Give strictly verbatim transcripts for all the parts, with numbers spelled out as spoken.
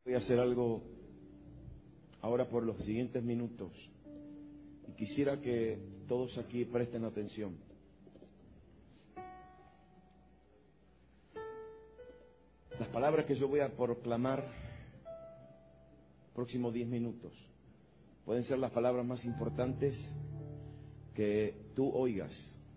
Voy a hacer algo ahora por los siguientes minutos y quisiera que todos aquí presten atención. Las palabras que yo voy a proclamar próximos diez minutos pueden ser las palabras más importantes que tú oigas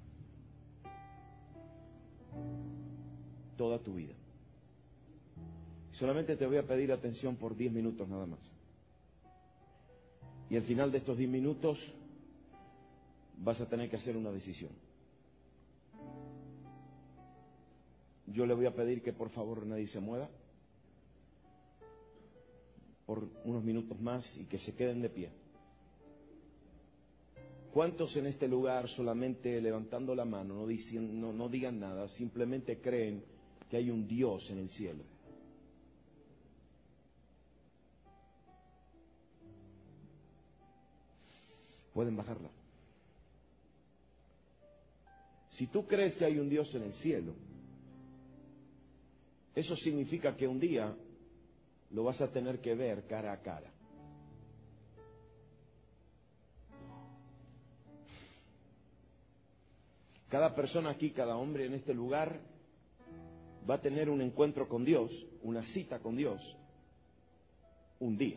toda tu vida. Solamente te voy a pedir atención por diez minutos nada más. Y al final de estos diez minutos vas a tener que hacer una decisión. Yo le voy a pedir que por favor nadie se mueva por unos minutos más y que se queden de pie. ¿Cuántos en este lugar solamente levantando la mano, no, dicen, no, no digan nada, simplemente creen que hay un Dios en el cielo? Pueden bajarla. Si tú crees que hay un Dios en el cielo, eso significa que un día lo vas a tener que ver cara a cara. Cada persona aquí, cada hombre en este lugar va a tener un encuentro con Dios, una cita con Dios, un día.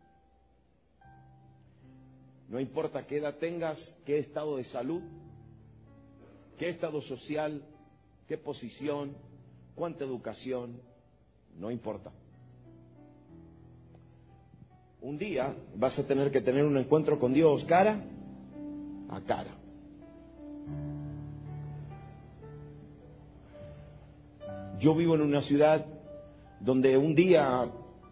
No importa qué edad tengas, qué estado de salud, qué estado social, qué posición, cuánta educación, no importa. Un día vas a tener que tener un encuentro con Dios cara a cara. Yo vivo en una ciudad donde un día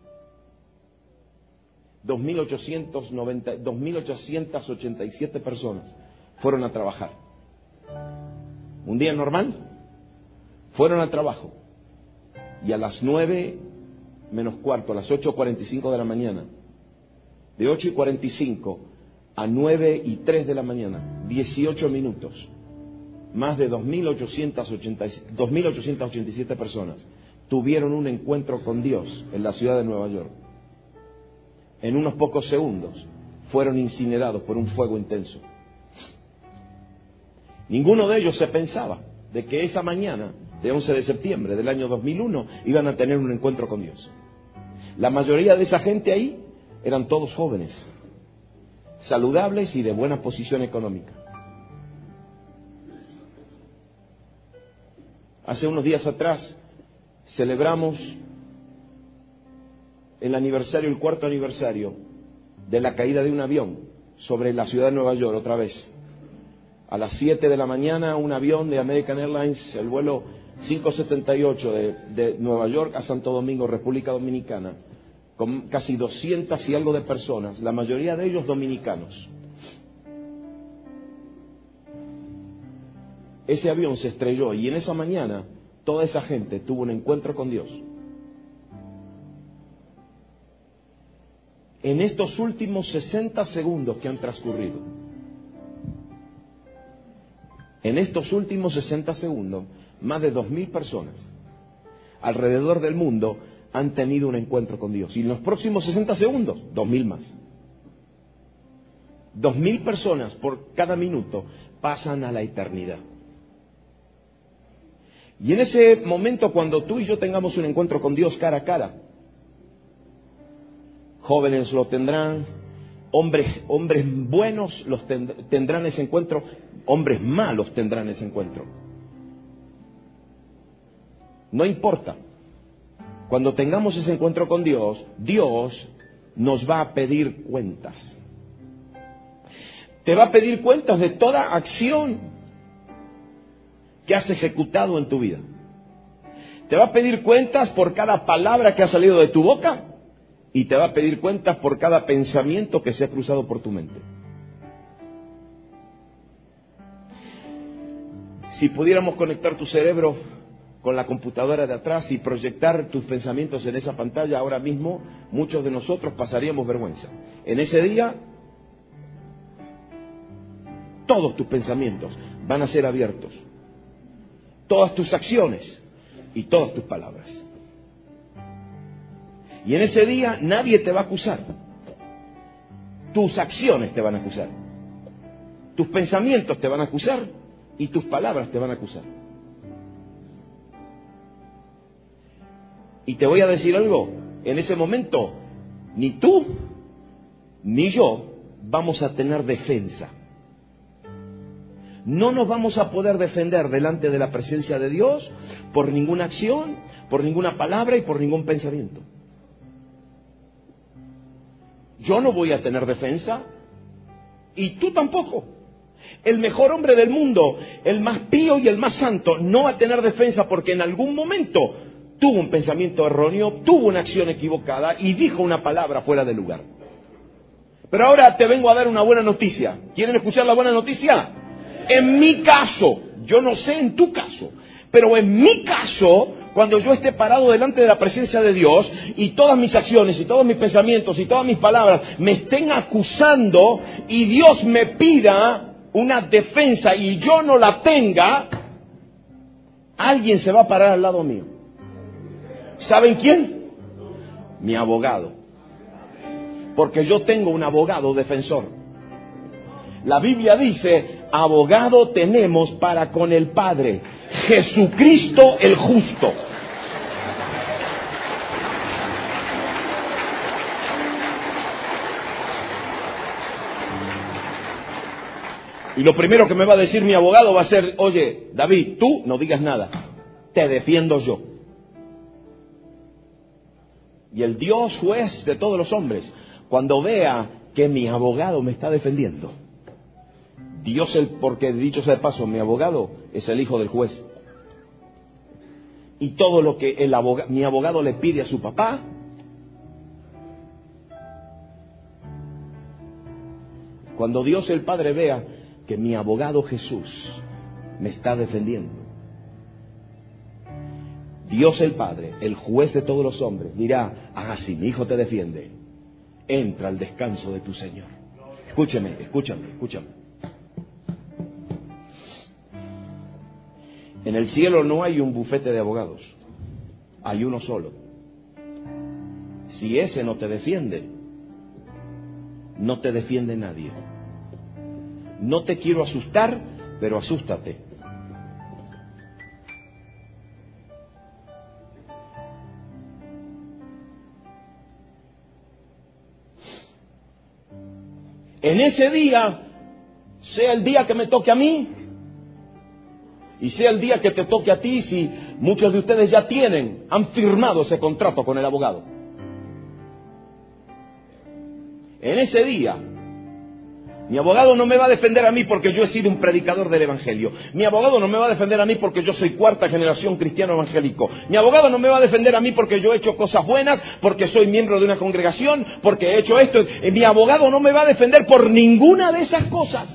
dos mil ochocientas ochenta y siete personas fueron a trabajar. Un día normal, fueron al trabajo. Y a las nueve menos cuarto, a las ocho cuarenta y cinco de la mañana, de ocho y cuarenta y cinco a nueve y tres de la mañana, dieciocho minutos, más de dos mil ochocientas ochenta y siete personas tuvieron un encuentro con Dios en la ciudad de Nueva York. En unos pocos segundos fueron incinerados por un fuego intenso. Ninguno de ellos se pensaba de que esa mañana de once de septiembre del año dos mil uno iban a tener un encuentro con Dios. La mayoría de esa gente ahí eran todos jóvenes, saludables y de buena posición económica. Hace unos días atrás celebramos el aniversario, el cuarto aniversario de la caída de un avión sobre la ciudad de Nueva York otra vez. A las siete de la mañana un avión de American Airlines, el vuelo quinientos setenta y ocho de, de Nueva York a Santo Domingo, República Dominicana, con casi doscientas y algo de personas, la mayoría de ellos dominicanos. Ese avión se estrelló y en esa mañana toda esa gente tuvo un encuentro con Dios. En estos últimos sesenta segundos que han transcurrido, en estos últimos sesenta segundos, más de dos mil personas alrededor del mundo han tenido un encuentro con Dios. Y en los próximos sesenta segundos, dos mil más. Dos mil personas por cada minuto pasan a la eternidad. Y en ese momento, cuando tú y yo tengamos un encuentro con Dios cara a cara, jóvenes lo tendrán, hombres, hombres buenos los tendrán ese encuentro, hombres malos tendrán ese encuentro. No importa. Cuando tengamos ese encuentro con Dios, Dios nos va a pedir cuentas. Te va a pedir cuentas de toda acción que has ejecutado en tu vida. Te va a pedir cuentas por cada palabra que ha salido de tu boca y te va a pedir cuentas por cada pensamiento que se ha cruzado por tu mente. Si pudiéramos conectar tu cerebro con la computadora de atrás y proyectar tus pensamientos en esa pantalla, ahora mismo muchos de nosotros pasaríamos vergüenza. En ese día, todos tus pensamientos van a ser abiertos. Todas tus acciones y todas tus palabras. Y en ese día nadie te va a acusar. Tus acciones te van a acusar. Tus pensamientos te van a acusar y tus palabras te van a acusar. Y te voy a decir algo, en ese momento, ni tú ni yo vamos a tener defensa. No nos vamos a poder defender delante de la presencia de Dios por ninguna acción, por ninguna palabra y por ningún pensamiento. Yo no voy a tener defensa y tú tampoco. El mejor hombre del mundo, el más pío y el más santo, no va a tener defensa porque en algún momento tuvo un pensamiento erróneo, tuvo una acción equivocada y dijo una palabra fuera de lugar. Pero ahora te vengo a dar una buena noticia. ¿Quieren escuchar la buena noticia? En mi caso, yo no sé en tu caso, pero en mi caso, cuando yo esté parado delante de la presencia de Dios y todas mis acciones y todos mis pensamientos y todas mis palabras me estén acusando y Dios me pida una defensa y yo no la tenga, alguien se va a parar al lado mío. ¿Saben quién? Mi abogado. Porque yo tengo un abogado defensor. La Biblia dice, abogado tenemos para con el Padre, Jesucristo el justo. Y lo primero que me va a decir mi abogado va a ser, oye, David, tú no digas nada, te defiendo yo. Y el Dios juez de todos los hombres, cuando vea que mi abogado me está defendiendo, Dios, el, porque dicho sea de paso, mi abogado es el hijo del juez. Y todo lo que el abogado, mi abogado le pide a su papá, cuando Dios el Padre vea que mi abogado Jesús me está defendiendo, Dios el Padre, el juez de todos los hombres, dirá, ah, sí, mi hijo te defiende, entra al descanso de tu Señor. Escúcheme, escúchame, escúchame. En el cielo no hay un bufete de abogados, hay uno solo. Si ese no te defiende, no te defiende nadie. No te quiero asustar, pero asústate. En ese día, sea el día que me toque a mí, y sea el día que te toque a ti, si muchos de ustedes ya tienen, han firmado ese contrato con el abogado. En ese día, mi abogado no me va a defender a mí porque yo he sido un predicador del Evangelio. Mi abogado no me va a defender a mí porque yo soy cuarta generación cristiano evangélico. Mi abogado no me va a defender a mí porque yo he hecho cosas buenas, porque soy miembro de una congregación, porque he hecho esto. Mi abogado no me va a defender por ninguna de esas cosas.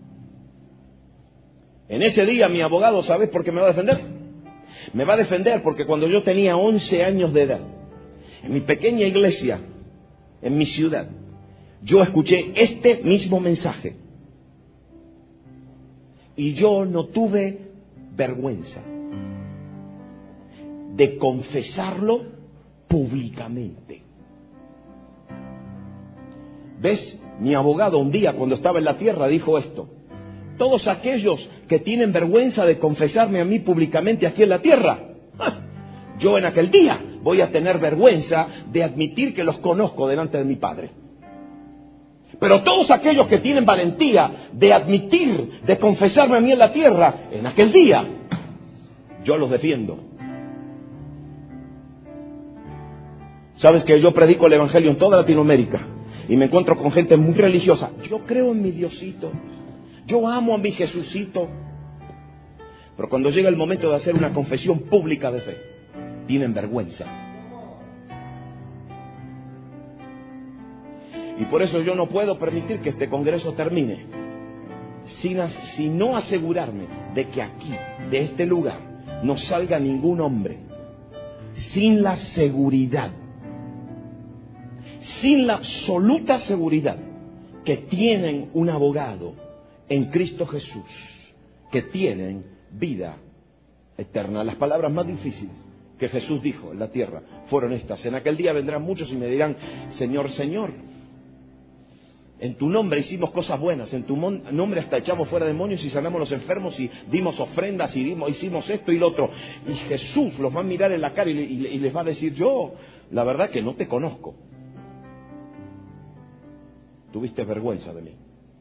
En ese día mi abogado, ¿sabes por qué me va a defender? Me va a defender porque cuando yo tenía once años de edad, en mi pequeña iglesia, en mi ciudad, yo escuché este mismo mensaje. Y yo no tuve vergüenza de confesarlo públicamente. ¿Ves? Mi abogado un día, cuando estaba en la tierra, dijo esto. Todos aquellos que tienen vergüenza de confesarme a mí públicamente aquí en la tierra, yo en aquel día voy a tener vergüenza de admitir que los conozco delante de mi Padre. Pero todos aquellos que tienen valentía de admitir, de confesarme a mí en la tierra, en aquel día, yo los defiendo. Sabes que yo predico el Evangelio en toda Latinoamérica y me encuentro con gente muy religiosa. Yo creo en mi Diosito. Yo amo a mi Jesucito. Pero cuando llega el momento de hacer una confesión pública de fe, tienen vergüenza. Y por eso yo no puedo permitir que este congreso termine sin, sin no asegurarme de que aquí, de este lugar, no salga ningún hombre sin la seguridad, sin la absoluta seguridad que tienen un abogado en Cristo Jesús, que tienen vida eterna. Las palabras más difíciles que Jesús dijo en la tierra fueron estas. En aquel día vendrán muchos y me dirán, Señor, Señor, en tu nombre hicimos cosas buenas, en tu nombre hasta echamos fuera demonios y sanamos los enfermos y dimos ofrendas y dimos, hicimos esto y lo otro. Y Jesús los va a mirar en la cara y, y, y les va a decir, yo, la verdad que no te conozco. Tuviste vergüenza de mí.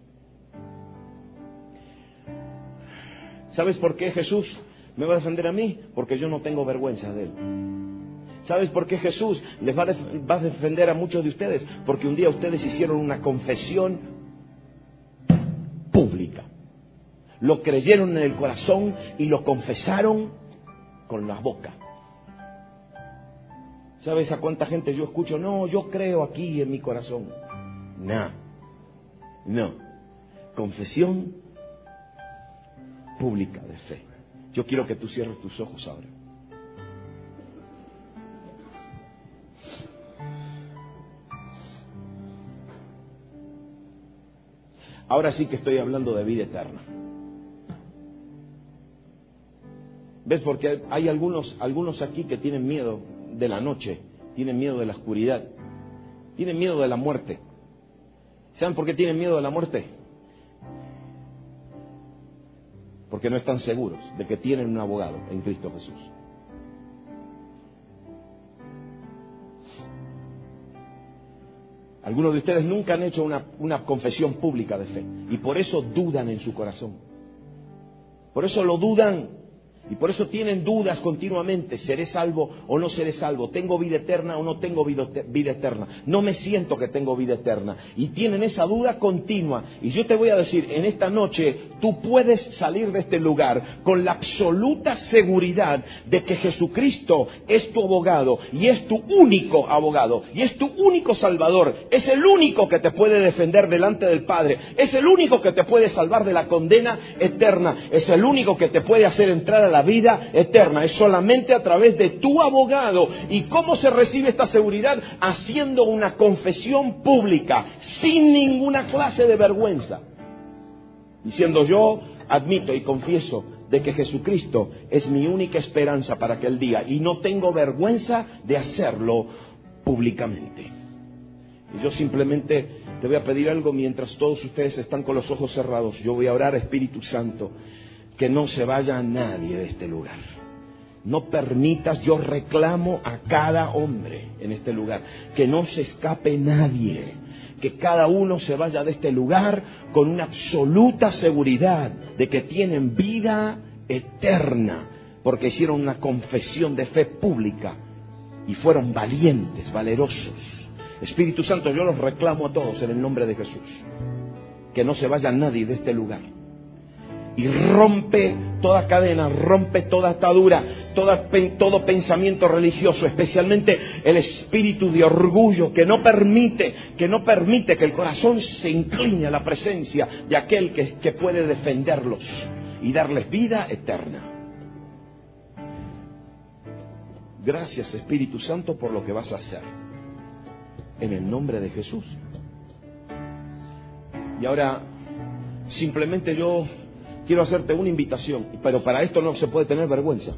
¿Sabes por qué Jesús me va a defender a mí? Porque yo no tengo vergüenza de Él. ¿Sabes por qué Jesús les va a, def- va a defender a muchos de ustedes? Porque un día ustedes hicieron una confesión pública. Lo creyeron en el corazón y lo confesaron con la boca. ¿Sabes a cuánta gente yo escucho? No, yo creo aquí en mi corazón. No, no. Confesión pública de fe. Yo quiero que tú cierres tus ojos ahora. Ahora sí que estoy hablando de vida eterna. ¿Ves? Porque hay algunos, algunos aquí que tienen miedo de la noche, tienen miedo de la oscuridad, tienen miedo de la muerte. ¿Saben por qué tienen miedo de la muerte? Porque no están seguros de que tienen un abogado en Cristo Jesús. Algunos de ustedes nunca han hecho una, una confesión pública de fe y por eso dudan en su corazón. Por eso lo dudan y por eso tienen dudas continuamente. ¿Seré salvo o no seré salvo? ¿Tengo vida eterna o no tengo vida, vida eterna? No me siento que tengo vida eterna. Y tienen esa duda continua. Y yo te voy a decir, en esta noche tú puedes salir de este lugar con la absoluta seguridad de que Jesucristo es tu abogado y es tu único abogado y es tu único salvador. Es el único que te puede defender delante del Padre. Es el único que te puede salvar de la condena eterna. Es el único que te puede hacer entrar a la vida eterna. Es solamente a través de tu abogado. ¿Y cómo se recibe esta seguridad? Haciendo una confesión pública, sin ninguna clase de vergüenza. Diciendo, yo admito y confieso de que Jesucristo es mi única esperanza para aquel día y no tengo vergüenza de hacerlo públicamente. Y yo simplemente te voy a pedir algo mientras todos ustedes están con los ojos cerrados. Yo voy a orar, Espíritu Santo, que no se vaya nadie de este lugar. No permitas, yo reclamo a cada hombre en este lugar, que no se escape nadie, que cada uno se vaya de este lugar con una absoluta seguridad de que tienen vida eterna, porque hicieron una confesión de fe pública y fueron valientes, valerosos. Espíritu Santo, yo los reclamo a todos en el nombre de Jesús, que no se vaya nadie de este lugar. Y rompe toda cadena, rompe toda atadura, toda, todo pensamiento religioso, especialmente el espíritu de orgullo que no permite, que no permite que el corazón se incline a la presencia de aquel que, que puede defenderlos y darles vida eterna. Gracias, Espíritu Santo, por lo que vas a hacer. En el nombre de Jesús. Y ahora, simplemente yo quiero hacerte una invitación, pero para esto no se puede tener vergüenza.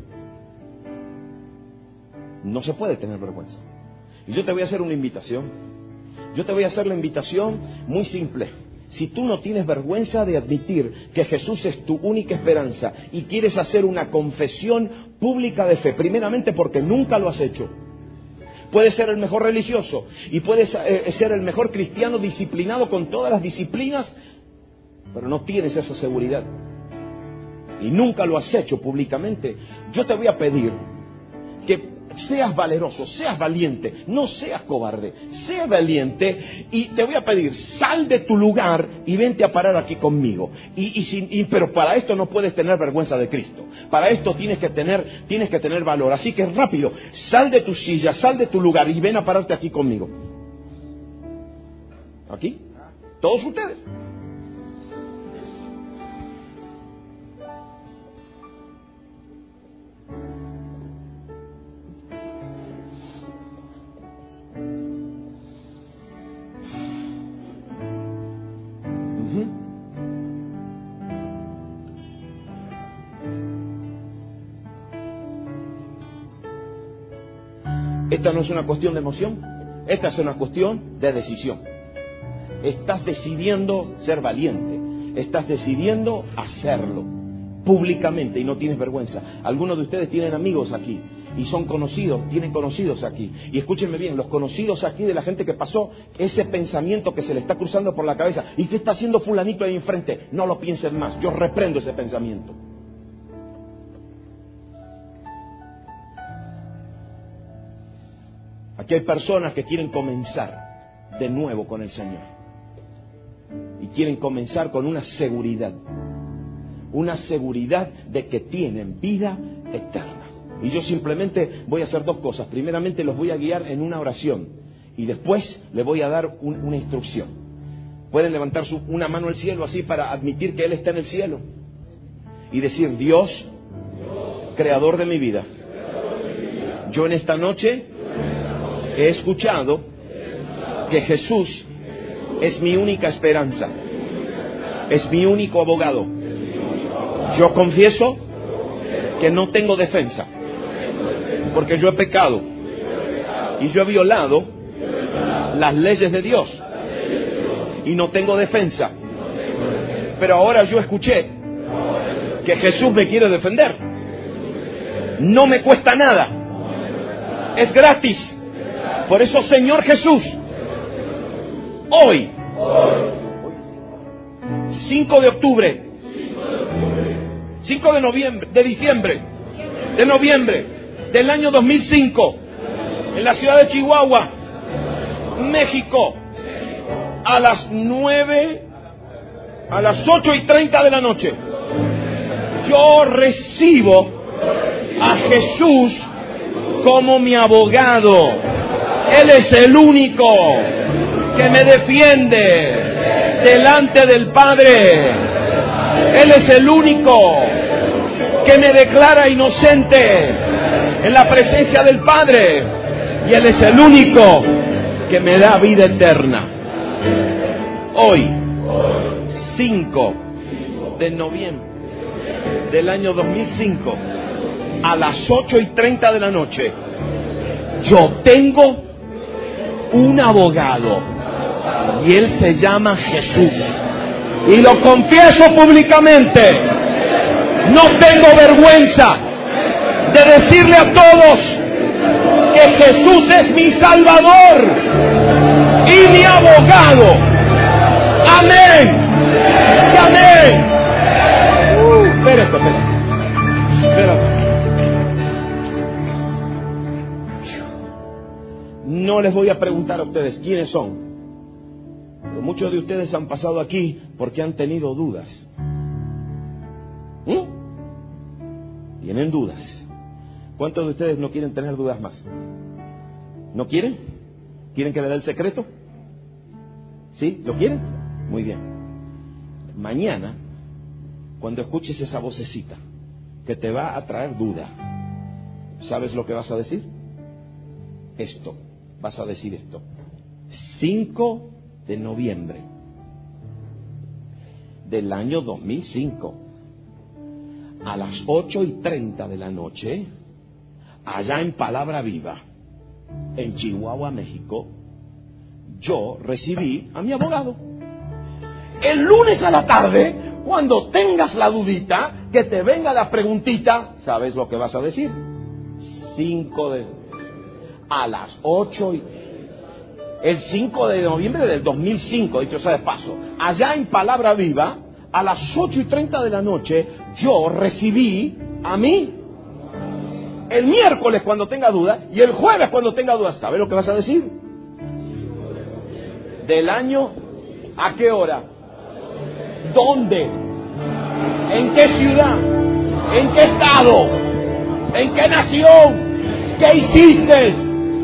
No se puede tener vergüenza. Y yo te voy a hacer una invitación. Yo te voy a hacer la invitación muy simple. Si tú no tienes vergüenza de admitir que Jesús es tu única esperanza y quieres hacer una confesión pública de fe, primeramente porque nunca lo has hecho. Puedes ser el mejor religioso y puedes eh, ser el mejor cristiano disciplinado con todas las disciplinas, pero no tienes esa seguridad. Y nunca lo has hecho públicamente. Yo te voy a pedir que seas valeroso, seas valiente, no seas cobarde, sea valiente y te voy a pedir, sal de tu lugar y vente a parar aquí conmigo. Y, y, sin, y pero para esto no puedes tener vergüenza de Cristo. Para esto tienes que tener, tienes que tener valor. Así que rápido, sal de tu silla, sal de tu lugar y ven a pararte aquí conmigo. ¿Aquí? ¿Todos ustedes? esta no es una cuestión de emoción, esta es una cuestión de decisión. Estás decidiendo ser valiente, estás decidiendo hacerlo públicamente y no tienes vergüenza. Algunos de ustedes tienen amigos aquí y son conocidos, tienen conocidos aquí. Y escúchenme bien, los conocidos aquí de la gente que pasó ese pensamiento que se le está cruzando por la cabeza. ¿Y qué está haciendo fulanito ahí enfrente? No lo piensen más, yo reprendo ese pensamiento. Aquí hay personas que quieren comenzar de nuevo con el Señor. Y quieren comenzar con una seguridad. Una seguridad de que tienen vida eterna. Y yo simplemente voy a hacer dos cosas. Primeramente los voy a guiar en una oración. Y después les voy a dar un, una instrucción. Pueden levantar su, una mano al cielo así para admitir que Él está en el cielo. Y decir, Dios, creador de mi vida. Yo en esta noche he escuchado que Jesús es mi única esperanza. Es mi único abogado. Yo confieso que no tengo defensa, porque yo he pecado y yo he violado las leyes de Dios y no tengo defensa. Pero ahora yo escuché que Jesús me quiere defender. No me cuesta nada, es gratis. Por eso, Señor Jesús, hoy, cinco de octubre, cinco de noviembre, de diciembre, de noviembre del año dos mil cinco, en la ciudad de Chihuahua, México, a las nueve, a las ocho y treinta de la noche, yo recibo a Jesús como mi abogado. Él es el único que me defiende delante del Padre. Él es el único que me declara inocente en la presencia del Padre. Y Él es el único que me da vida eterna. Hoy, cinco de noviembre del año dos mil cinco, a las ocho y treinta de la noche, yo tengo un abogado y Él se llama Jesús. Y lo confieso públicamente. No tengo vergüenza de decirle a todos que Jesús es mi Salvador y mi abogado. Amén. Y amén. Uh, espérate, espérate. Espérate. No les voy a preguntar a ustedes quiénes son. Pero muchos de ustedes han pasado aquí porque han tenido dudas. ¿Mm? Tienen dudas. ¿Cuántos de ustedes no quieren tener dudas más? ¿No quieren? ¿Quieren que le dé el secreto? ¿Sí? ¿Lo quieren? Muy bien. Mañana, cuando escuches esa vocecita que te va a traer duda, ¿sabes lo que vas a decir? Esto. Vas a decir esto. cinco de noviembre del año dos mil cinco, a las ocho y treinta de la noche, allá en Palabra Viva, en Chihuahua, México, yo recibí a mi abogado. El lunes a la tarde, cuando tengas la dudita, que te venga la preguntita, ¿sabes lo que vas a decir? cinco de a las ocho y el cinco de noviembre del dos mil cinco, dicho sea de paso, allá en Palabra Viva, a las ocho y treinta de la noche, yo recibí a mí. El miércoles cuando tenga dudas y el jueves cuando tenga dudas, ¿sabes lo que vas a decir? Del año, ¿a qué hora? ¿Dónde? ¿En qué ciudad? ¿En qué estado? ¿En qué nación? ¿Qué hiciste?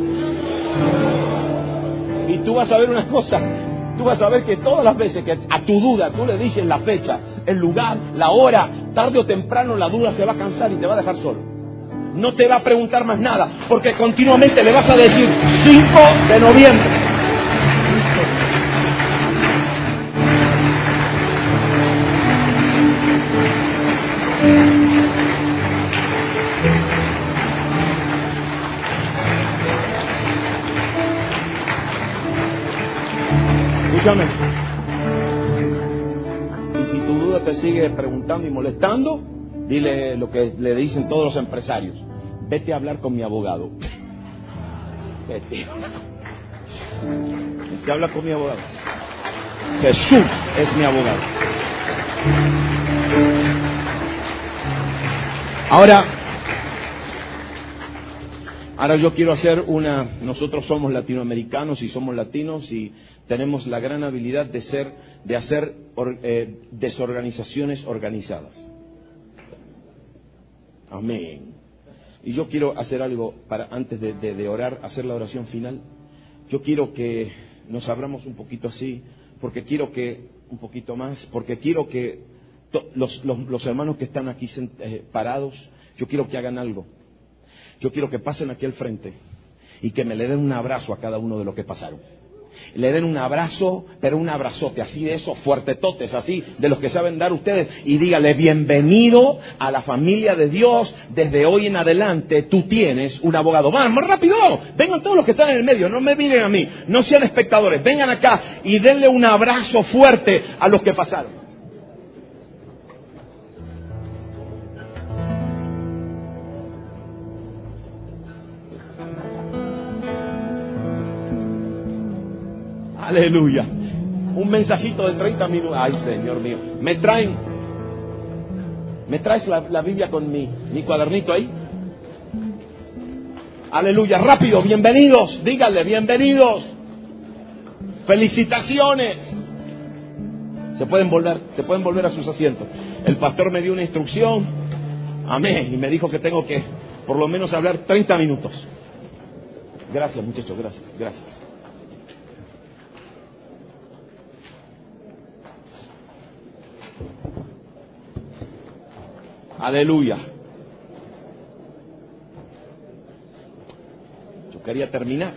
Y tú vas a ver una cosa, tú vas a ver que todas las veces que a tu duda tú le dices la fecha, el lugar, la hora, tarde o temprano la duda se va a cansar y te va a dejar solo. No te va a preguntar más nada, porque continuamente le vas a decir cinco de noviembre. Escúchame. Y si tu duda te sigue preguntando y molestando, dile lo que le dicen todos los empresarios. Vete a hablar con mi abogado. Vete. Vete a hablar con mi abogado. Jesús es mi abogado. Ahora, ahora yo quiero hacer una... Nosotros somos latinoamericanos y somos latinos y tenemos la gran habilidad de ser, de hacer or, eh, desorganizaciones organizadas. Amén. Y yo quiero hacer algo para antes de, de, de orar, hacer la oración final. Yo quiero que nos abramos un poquito así, porque quiero que, un poquito más, porque quiero que to, los, los, los hermanos que están aquí eh, parados, yo quiero que hagan algo. Yo quiero que pasen aquí al frente y que me le den un abrazo a cada uno de los que pasaron. Le den un abrazo, pero un abrazote, así de esos fuertetotes, así de los que saben dar ustedes, y dígale: bienvenido a la familia de Dios, desde hoy en adelante tú tienes un abogado. ¡Vamos, rápido! Vengan todos los que están en el medio, no me miren a mí, no sean espectadores, vengan acá y denle un abrazo fuerte a los que pasaron. Aleluya. Un mensajito de treinta minutos. Ay, Señor mío. Me traen. ¿Me traes la, la Biblia con mi, mi cuadernito ahí? Aleluya. Rápido. Bienvenidos. Díganle, bienvenidos. Felicitaciones. Se pueden volver, se pueden volver a sus asientos. El pastor me dio una instrucción. Amén. Y me dijo que tengo que por lo menos hablar treinta minutos. Gracias, muchachos. Gracias. Gracias. Aleluya. Yo quería terminar.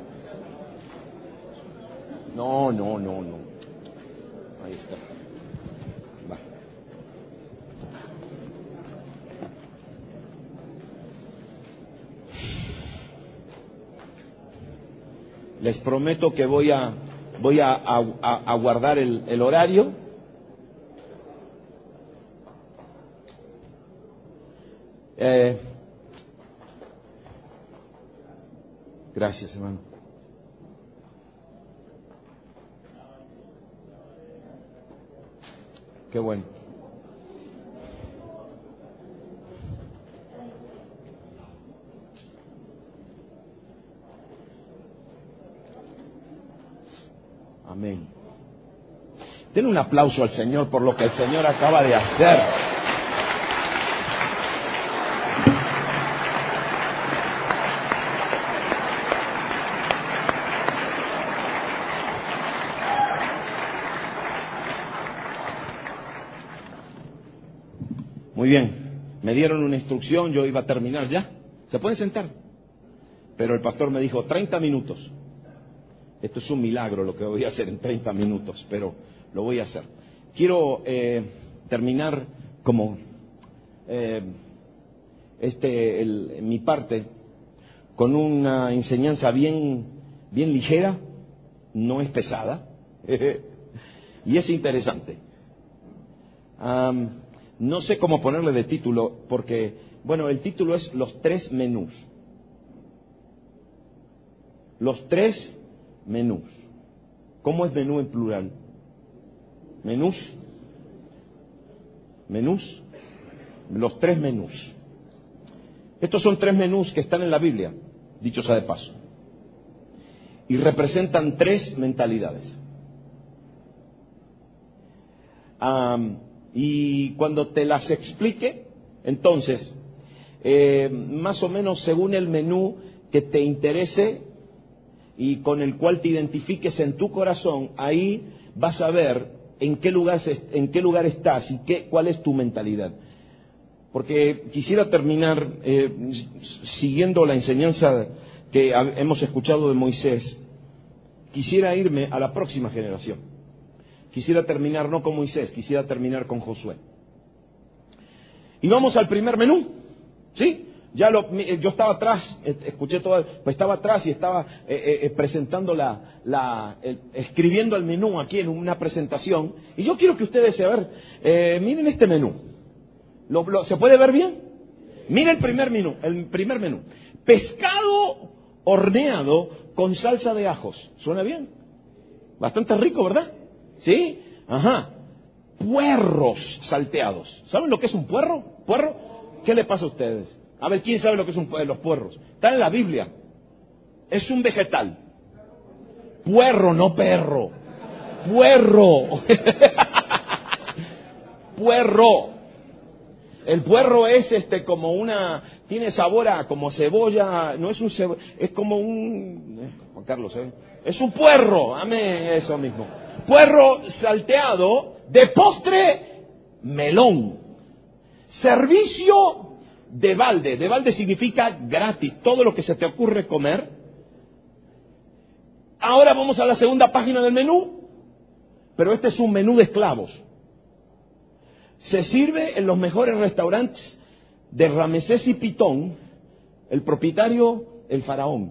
No, no, no, no. Ahí está. Va. Les prometo que voy a voy a, a, a guardar el, el horario. Eh, gracias, hermano. Qué bueno. Amén. Den un aplauso al Señor por lo que el Señor acaba de hacer. Muy bien, me dieron una instrucción, yo iba a terminar ya. ¿Se pueden sentar? Pero el pastor me dijo treinta minutos. Esto es un milagro lo que voy a hacer en treinta minutos, pero lo voy a hacer. Quiero eh, terminar como eh, este el, mi parte con una enseñanza bien, bien ligera, no es pesada, y es interesante. Um, No sé cómo ponerle de título, porque, bueno, el título es Los tres menús. Los tres menús. ¿Cómo es menú en plural? Menús. Menús. Los tres menús. Estos son tres menús que están en la Biblia, dicho sea de paso. Y representan tres mentalidades. Um, Y cuando te las explique, entonces, eh, más o menos según el menú que te interese y con el cual te identifiques en tu corazón, ahí vas a ver en qué lugar, en qué lugar estás y qué, cuál es tu mentalidad. Porque quisiera terminar eh, siguiendo la enseñanza que hemos escuchado de Moisés. Quisiera irme a la próxima generación. Quisiera terminar no con Moisés, quisiera terminar con Josué. Y vamos al primer menú, ¿sí? Ya lo, yo estaba atrás, escuché todo, pues estaba atrás y estaba eh, eh, presentando la, la eh, escribiendo el menú aquí en una presentación. Y yo quiero que ustedes se vean, eh, miren este menú. ¿Lo, lo, ¿Se puede ver bien? Miren el primer menú, el primer menú. Pescado horneado con salsa de ajos. ¿Suena bien? Bastante rico, ¿verdad? ¿Sí? Ajá. Puerros salteados. ¿Saben lo que es un puerro? ¿Puerro? ¿Qué le pasa a ustedes? A ver, ¿quién sabe lo que son los puerros? Está en la Biblia. Es un vegetal. Puerro, no perro. Puerro. Puerro. El puerro es este como una, tiene sabor a como cebolla, no es un cebolla, es como un, eh, Juan Carlos, ¿eh? Es un puerro, amén, eso mismo. Puerro salteado, de postre, melón. Servicio de balde. De balde significa gratis, todo lo que se te ocurre comer. Ahora vamos a la segunda página del menú, pero este es un menú de esclavos. Se sirve en los mejores restaurantes de Ramesés y Pitón, el propietario, el faraón.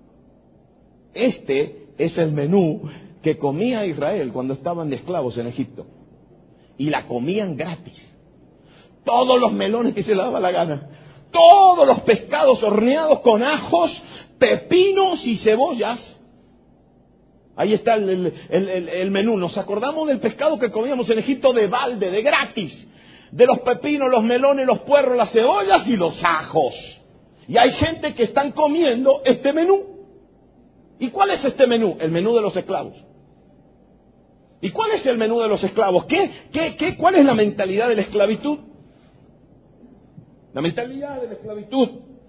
Este es el menú que comía Israel cuando estaban de esclavos en Egipto. Y la comían gratis. Todos los melones que se le daba la gana. Todos los pescados horneados con ajos, pepinos y cebollas. Ahí está el, el, el, el menú. Nos acordamos del pescado que comíamos en Egipto de balde, de gratis. De los pepinos, los melones, los puerros, las cebollas y los ajos. Y hay gente que están comiendo este menú. ¿Y cuál es este menú? El menú de los esclavos. ¿Y cuál es el menú de los esclavos? ¿Qué, qué, qué, ¿Cuál es la mentalidad de la esclavitud? La mentalidad de la esclavitud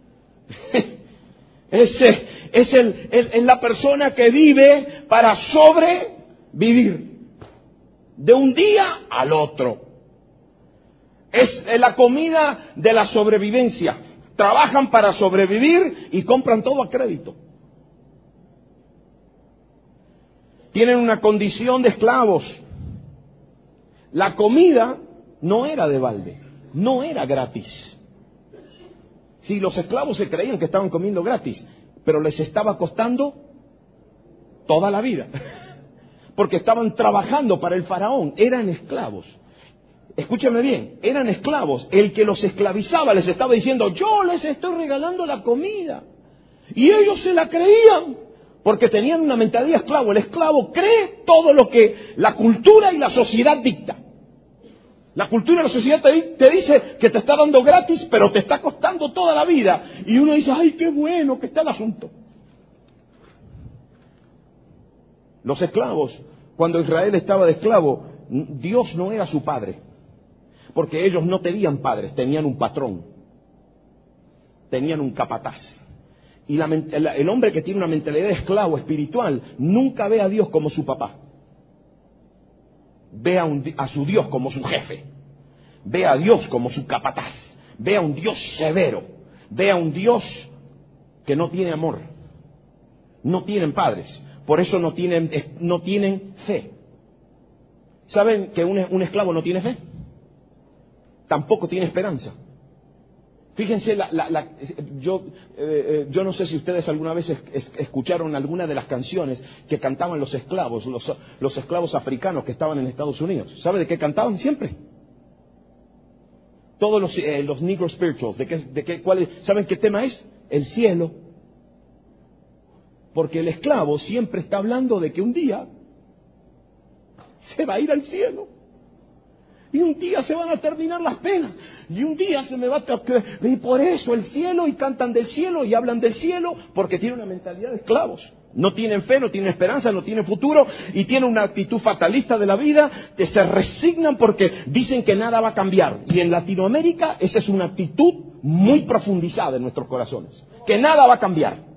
es, es, el, el, es la persona que vive para sobrevivir de un día al otro. Es la comida de la sobrevivencia. Trabajan para sobrevivir y compran todo a crédito. Tienen una condición de esclavos. La comida no era de balde, no era gratis. Si los esclavos se creían que estaban comiendo gratis, pero les estaba costando toda la vida. Porque estaban trabajando para el faraón, eran esclavos. Escúchame bien, eran esclavos. El que los esclavizaba les estaba diciendo, yo les estoy regalando la comida. Y ellos se la creían, porque tenían una mentalidad de esclavo. El esclavo cree todo lo que la cultura y la sociedad dicta. La cultura y la sociedad te, te dice que te está dando gratis, pero te está costando toda la vida. Y uno dice, ay, qué bueno que está el asunto. Los esclavos, cuando Israel estaba de esclavo, Dios no era su padre. Porque ellos no tenían padres, tenían un patrón. Tenían un capataz. Y la, el hombre que tiene una mentalidad de esclavo espiritual nunca ve a Dios como su papá. Ve a, un, a su Dios como su jefe. Ve a Dios como su capataz. Ve a un Dios severo. Ve a un Dios que no tiene amor. No tienen padres. Por eso no tienen, no tienen fe. ¿Saben que un, un esclavo no tiene fe? Tampoco tiene esperanza. Fíjense, la, la, la, yo, eh, yo no sé si ustedes alguna vez es, es, escucharon alguna de las canciones que cantaban los esclavos, los, los esclavos africanos que estaban en Estados Unidos. ¿Sabe de qué cantaban siempre? Todos los, eh, los Negro Spirituals. ¿De qué, de qué, cuál es? ¿Saben qué tema es? El cielo. Porque el esclavo siempre está hablando de que un día se va a ir al cielo. Y un día se van a terminar las penas. Y un día se me va a... Y por eso el cielo, y cantan del cielo, y hablan del cielo, porque tienen una mentalidad de esclavos. No tienen fe, no tienen esperanza, no tienen futuro, y tienen una actitud fatalista de la vida, que se resignan porque dicen que nada va a cambiar. Y en Latinoamérica esa es una actitud muy profundizada en nuestros corazones. Que nada va a cambiar.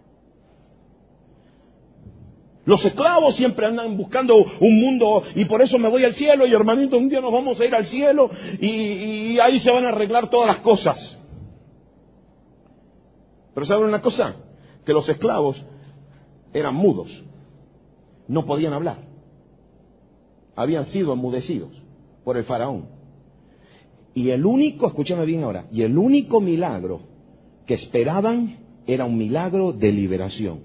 Los esclavos siempre andan buscando un mundo, y por eso me voy al cielo, y hermanito, un día nos vamos a ir al cielo, y, y ahí se van a arreglar todas las cosas. Pero ¿saben una cosa? Que los esclavos eran mudos, no podían hablar, habían sido enmudecidos por el faraón. Y el único, escúchame bien ahora, y el único milagro que esperaban era un milagro de liberación.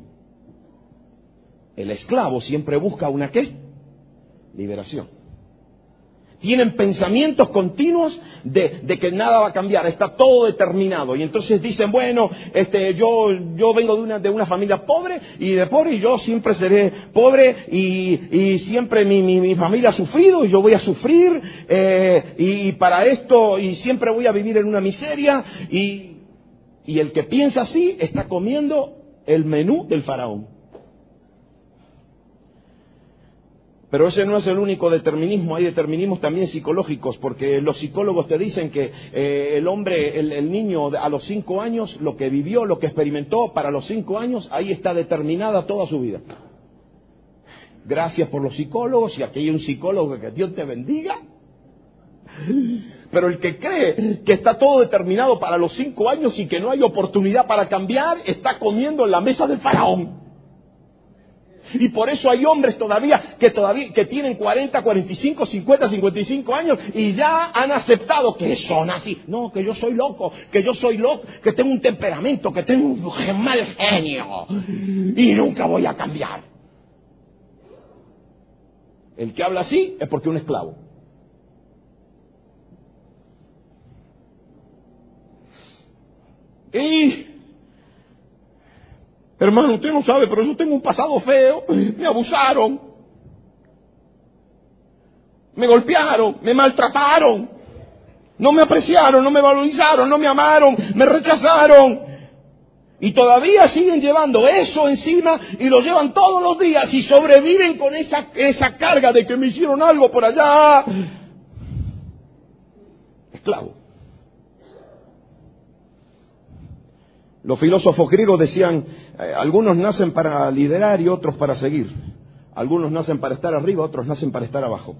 El esclavo siempre busca una ¿qué? Liberación. Tienen pensamientos continuos de, de que nada va a cambiar, está todo determinado. Y entonces dicen, bueno, este, yo, yo vengo de una, de una familia pobre y de pobre y yo siempre seré pobre y, y siempre mi, mi, mi familia ha sufrido y yo voy a sufrir eh, y para esto y siempre voy a vivir en una miseria. Y, y el que piensa así está comiendo el menú del faraón. Pero ese no es el único determinismo, hay determinismos también psicológicos, porque los psicólogos te dicen que eh, el hombre, el, el niño a los cinco años, lo que vivió, lo que experimentó para los cinco años, ahí está determinada toda su vida. Gracias por los psicólogos, y aquí hay un psicólogo, que Dios te bendiga. Pero el que cree que está todo determinado para los cinco años y que no hay oportunidad para cambiar, está comiendo en la mesa del faraón. Y por eso hay hombres todavía que todavía que tienen cuarenta, cuarenta y cinco, cincuenta, cincuenta y cinco años y ya han aceptado que son así. No, que yo soy loco, que yo soy loco, que tengo un temperamento, que tengo un mal genio y nunca voy a cambiar. El que habla así es porque es un esclavo. Y hermano, usted no sabe, pero yo tengo un pasado feo. Me abusaron. Me golpearon, me maltrataron. No me apreciaron, no me valorizaron, no me amaron, me rechazaron. Y todavía siguen llevando eso encima y lo llevan todos los días y sobreviven con esa, esa carga de que me hicieron algo por allá. Esclavo. Los filósofos griegos decían, eh, algunos nacen para liderar y otros para seguir. Algunos nacen para estar arriba, otros nacen para estar abajo.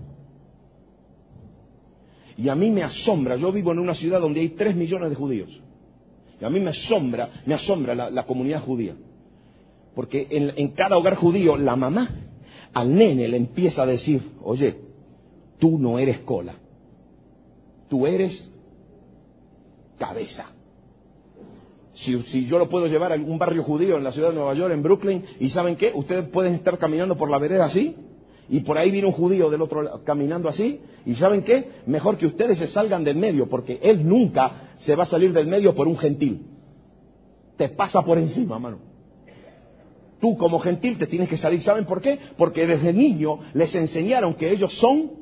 Y a mí me asombra, yo vivo en una ciudad donde hay tres millones de judíos. Y a mí me asombra, me asombra la, la comunidad judía. Porque en, en cada hogar judío, la mamá al nene le empieza a decir, oye, tú no eres cola, tú eres cabeza. Si, si yo lo puedo llevar a algún barrio judío en la ciudad de Nueva York, en Brooklyn, y ¿saben qué? Ustedes pueden estar caminando por la vereda así, y por ahí viene un judío del otro lado caminando así, y ¿saben qué? Mejor que ustedes se salgan del medio, porque él nunca se va a salir del medio por un gentil. Te pasa por encima, mano. Tú como gentil te tienes que salir, ¿saben por qué? Porque desde niño les enseñaron que ellos son,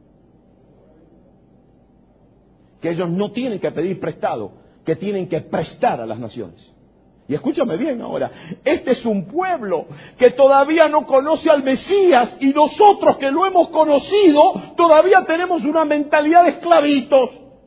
que ellos no tienen que pedir prestado, que tienen que prestar a las naciones. Y escúchame bien ahora, este es un pueblo que todavía no conoce al Mesías y nosotros que lo hemos conocido todavía tenemos una mentalidad de esclavitos.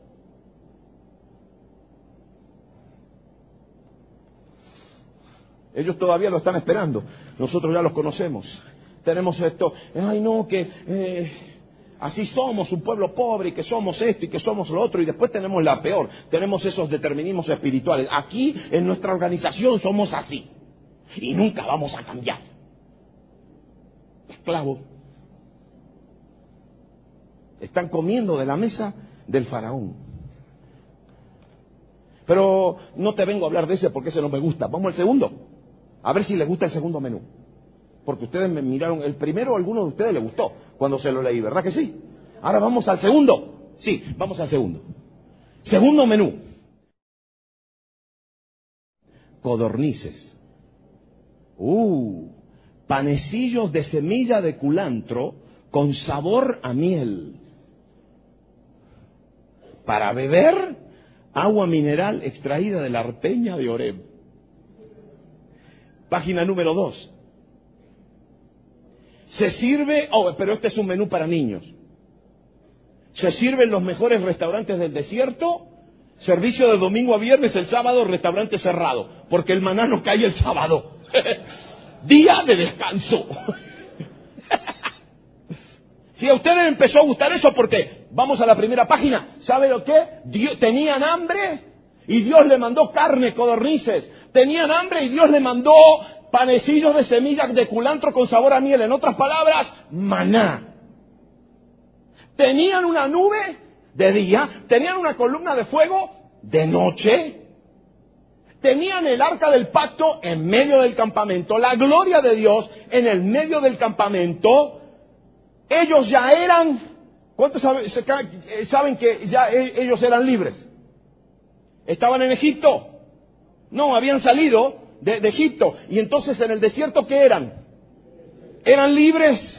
Ellos todavía lo están esperando, nosotros ya los conocemos. Tenemos esto, ay no, que... Eh, así somos, un pueblo pobre, y que somos esto y que somos lo otro, y después tenemos la peor, tenemos esos determinismos espirituales. Aquí, en nuestra organización, somos así, y nunca vamos a cambiar. Esclavos. Están comiendo de la mesa del faraón. Pero no te vengo a hablar de ese porque ese no me gusta. Vamos al segundo, a ver si les gusta el segundo menú. Porque ustedes me miraron, el primero a alguno de ustedes le gustó cuando se lo leí, ¿verdad que sí? Ahora vamos al segundo. Sí, vamos al segundo. Segundo menú. Codornices. Uh, panecillos de semilla de culantro con sabor a miel. Para beber, agua mineral extraída de la arpeña de Oreb. Página número dos. Se sirve, oh, pero este es un menú para niños. Se sirve en los mejores restaurantes del desierto, servicio de domingo a viernes, el sábado restaurante cerrado, porque el maná no cae el sábado. Día de descanso. Si a ustedes empezó a gustar eso, ¿por qué? Vamos a la primera página. ¿Sabe lo que? Dios, tenían hambre y Dios le mandó carne, codornices. Tenían hambre y Dios le mandó panecillos de semillas de culantro con sabor a miel. En otras palabras, maná. Tenían una nube de día, tenían una columna de fuego de noche. Tenían el arca del pacto en medio del campamento, la gloria de Dios en el medio del campamento. Ellos ya eran, ¿cuántos saben, saben que ya ellos eran libres? Estaban en Egipto. No, habían salido de, de Egipto. Y entonces en el desierto, ¿qué eran? Eran libres.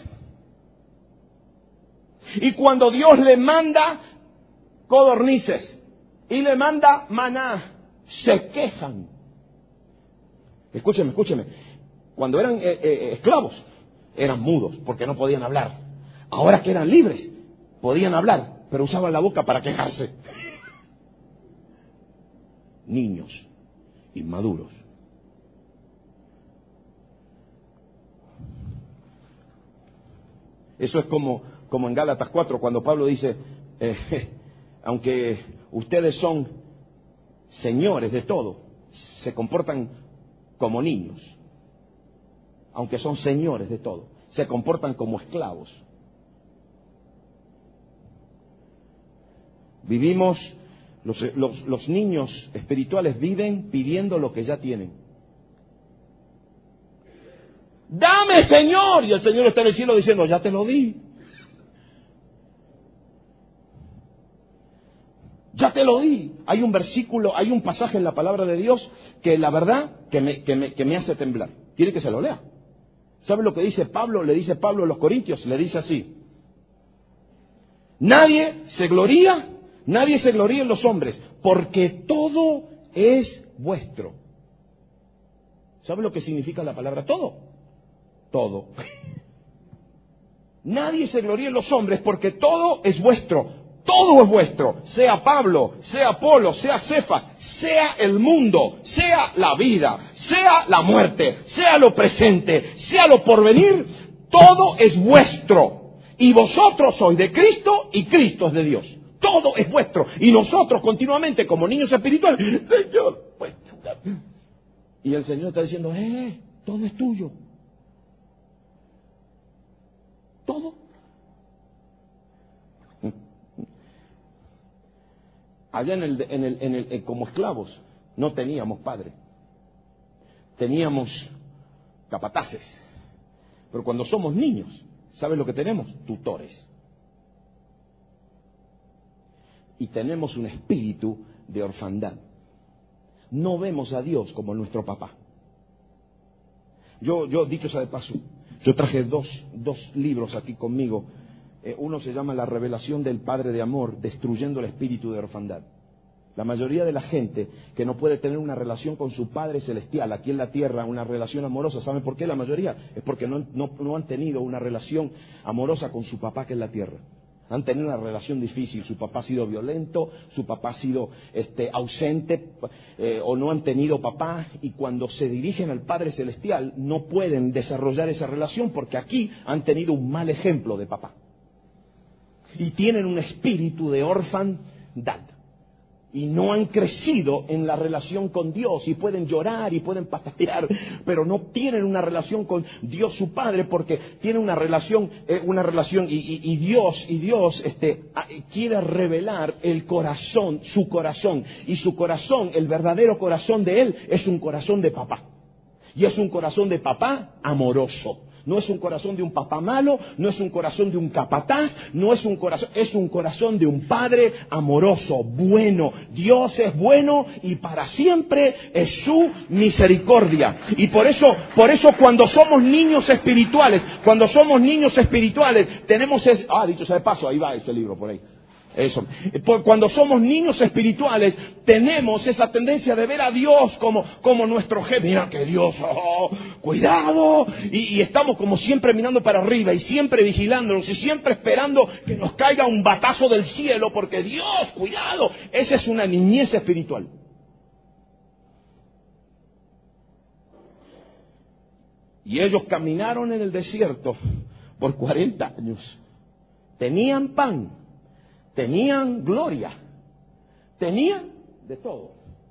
Y cuando Dios le manda codornices y le manda maná, se quejan. Escúcheme, escúcheme. Cuando eran eh, eh, esclavos, eran mudos porque no podían hablar. Ahora que eran libres, podían hablar, pero usaban la boca para quejarse. Niños inmaduros. Eso es como, como en Gálatas cuatro, cuando Pablo dice, eh, aunque ustedes son señores de todo, se comportan como niños. Aunque son señores de todo, se comportan como esclavos. Vivimos, los, los, los niños espirituales viven pidiendo lo que ya tienen. ¡Dame, Señor! Y el Señor está en el cielo diciendo, ya te lo di. Ya te lo di. Hay un versículo, hay un pasaje en la palabra de Dios que la verdad que me, que me, que me hace temblar. ¿Quiere que se lo lea? ¿Sabe lo que dice Pablo? Le dice Pablo a los Corintios, le dice así. Nadie se gloría, nadie se gloría en los hombres, porque todo es vuestro. ¿Sabe lo que significa la palabra todo? Todo. Nadie se gloría en los hombres, porque todo es vuestro. Todo es vuestro. Sea Pablo, sea Apolo, sea Cefas, sea el mundo, sea la vida, sea la muerte, sea lo presente, sea lo porvenir, todo es vuestro. Y vosotros sois de Cristo y Cristo es de Dios. Todo es vuestro. Y nosotros continuamente como niños espirituales, Señor, pues, y el Señor está diciendo, eh, todo es tuyo. Todo. Allá en el, en el, en el, como esclavos no teníamos padre. Teníamos capataces. Pero cuando somos niños, ¿sabes lo que tenemos? Tutores. Y tenemos un espíritu de orfandad. No vemos a Dios como nuestro papá. Yo, yo dicho sea de paso, yo traje dos, dos libros aquí conmigo. Eh, uno se llama La revelación del Padre de Amor, destruyendo el espíritu de orfandad. La mayoría de la gente que no puede tener una relación con su Padre Celestial aquí en la tierra, una relación amorosa, ¿saben por qué la mayoría? Es porque no, no, no han tenido una relación amorosa con su papá que en la tierra. Han tenido una relación difícil, su papá ha sido violento, su papá ha sido este, ausente eh, o no han tenido papá, y cuando se dirigen al Padre Celestial no pueden desarrollar esa relación porque aquí han tenido un mal ejemplo de papá. Y tienen un espíritu de orfandad. Y no han crecido en la relación con Dios y pueden llorar y pueden patalear, pero no tienen una relación con Dios su Padre porque tienen una relación, eh, una relación y, y, y Dios y Dios este, quiere revelar el corazón, su corazón, y su corazón, el verdadero corazón de Él es un corazón de papá, y es un corazón de papá amoroso. No es un corazón de un papá malo, no es un corazón de un capataz, no es un corazón, es un corazón de un padre amoroso, bueno. Dios es bueno y para siempre es su misericordia. Y por eso, por eso cuando somos niños espirituales, cuando somos niños espirituales, tenemos ese, ah, dicho sea de paso, ahí va ese libro por ahí. Eso. Cuando somos niños espirituales, tenemos esa tendencia de ver a Dios como, como nuestro jefe. Mira que Dios, oh, cuidado. Y, y estamos como siempre mirando para arriba y siempre vigilándonos y siempre esperando que nos caiga un batazo del cielo porque Dios, cuidado. Esa es una niñez espiritual. Y ellos caminaron en el desierto por cuarenta años. Tenían pan. Tenían gloria, tenían de todo,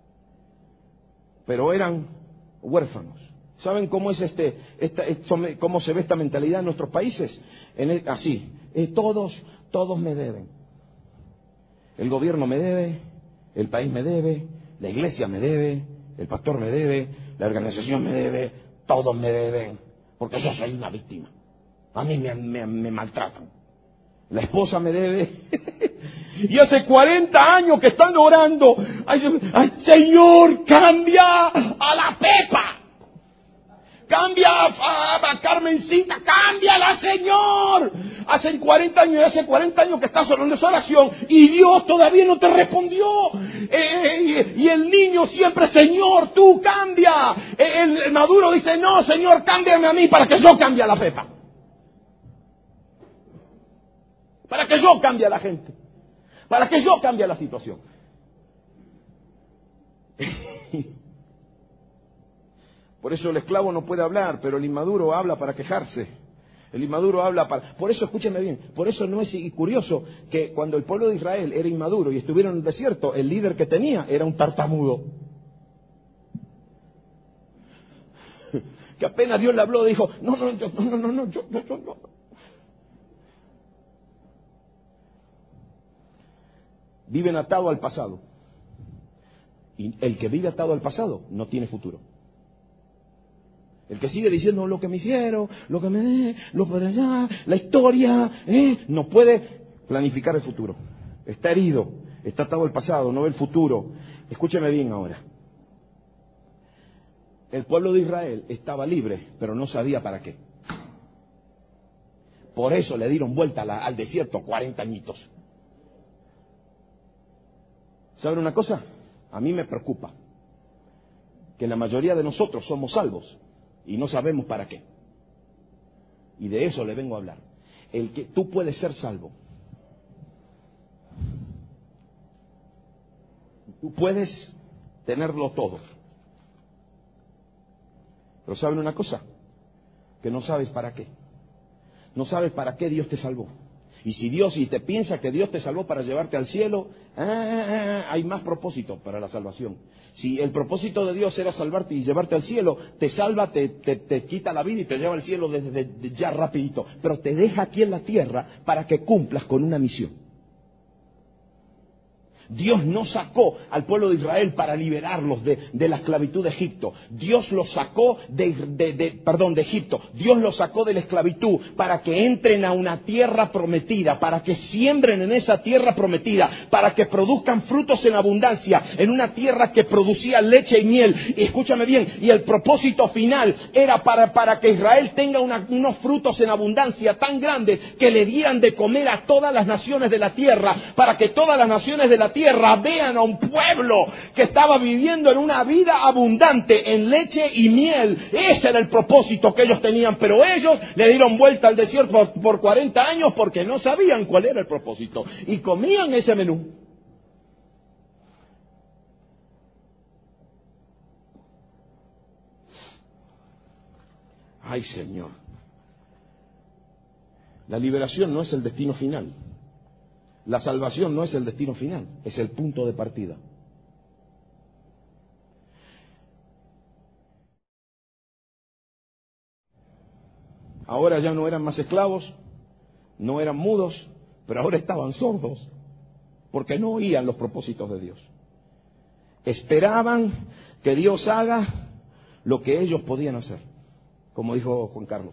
pero eran huérfanos. ¿Saben cómo es este, esta, cómo se ve esta mentalidad en nuestros países? En el, así, eh, todos, todos me deben. El gobierno me debe, el país me debe, la iglesia me debe, El pastor me debe, la organización me debe, todos me deben, porque yo soy una víctima. A mí me, me, me maltratan. La esposa me debe. Y hace cuarenta años que están orando. Ay, ay, Señor, cambia a la Pepa. Cambia a, a Carmencita, cámbiala, Señor. Hace cuarenta años, hace cuarenta años que estás orando esa oración y Dios todavía no te respondió. Eh, y, y el niño siempre, Señor, tú cambia. Eh, el, el maduro dice, no, Señor, cámbiame a mí para que yo cambie a la Pepa. Para que yo cambie a la gente. Para que yo cambie la situación. Por eso el esclavo no puede hablar, pero el inmaduro habla para quejarse. El inmaduro habla para... Por eso, escúchame bien, por eso no es curioso que cuando el pueblo de Israel era inmaduro y estuvieron en el desierto, el líder que tenía era un tartamudo. Que apenas Dios le habló, dijo, no, no, yo, no, no, no, no, yo, yo, yo, no. Viven atado al pasado. Y el que vive atado al pasado no tiene futuro. El que sigue diciendo lo que me hicieron, lo que me dé, lo para allá, la historia, ¿eh? No puede planificar el futuro. Está herido, está atado al pasado, no ve el futuro. Escúcheme bien ahora. El pueblo de Israel estaba libre, pero no sabía para qué. Por eso le dieron vuelta a la, al desierto cuarenta añitos. ¿Saben una cosa? A mí me preocupa que la mayoría de nosotros somos salvos y no sabemos para qué. Y de eso le vengo a hablar. El que tú puedes ser salvo. Tú puedes tenerlo todo. Pero ¿saben una cosa? Que no sabes para qué. No sabes para qué Dios te salvó. Y si Dios, y te piensa que Dios te salvó para llevarte al cielo, ah, hay más propósito para la salvación. Si el propósito de Dios era salvarte y llevarte al cielo, te salva, te, te, te quita la vida y te lleva al cielo desde, desde ya rapidito. Pero te deja aquí en la tierra para que cumplas con una misión. Dios no sacó al pueblo de Israel para liberarlos de, de la esclavitud de Egipto. Dios los sacó de, de, de, perdón, de Egipto. Dios los sacó de la esclavitud para que entren a una tierra prometida, para que siembren en esa tierra prometida, para que produzcan frutos en abundancia, en una tierra que producía leche y miel. Y escúchame bien, y el propósito final era para, para que Israel tenga una, unos frutos en abundancia tan grandes que le dieran de comer a todas las naciones de la tierra, para que todas las naciones de la tierra vean a un pueblo que estaba viviendo en una vida abundante en leche y miel. Ese era el propósito que ellos tenían, pero ellos le dieron vuelta al desierto por, por cuarenta años porque no sabían cuál era el propósito y comían ese menú. Ay, Señor. La liberación no es el destino final. La salvación no es el destino final, es el punto de partida. Ahora ya no eran más esclavos, no eran mudos, pero ahora estaban sordos, porque no oían los propósitos de Dios. Esperaban que Dios haga lo que ellos podían hacer, como dijo Juan Carlos.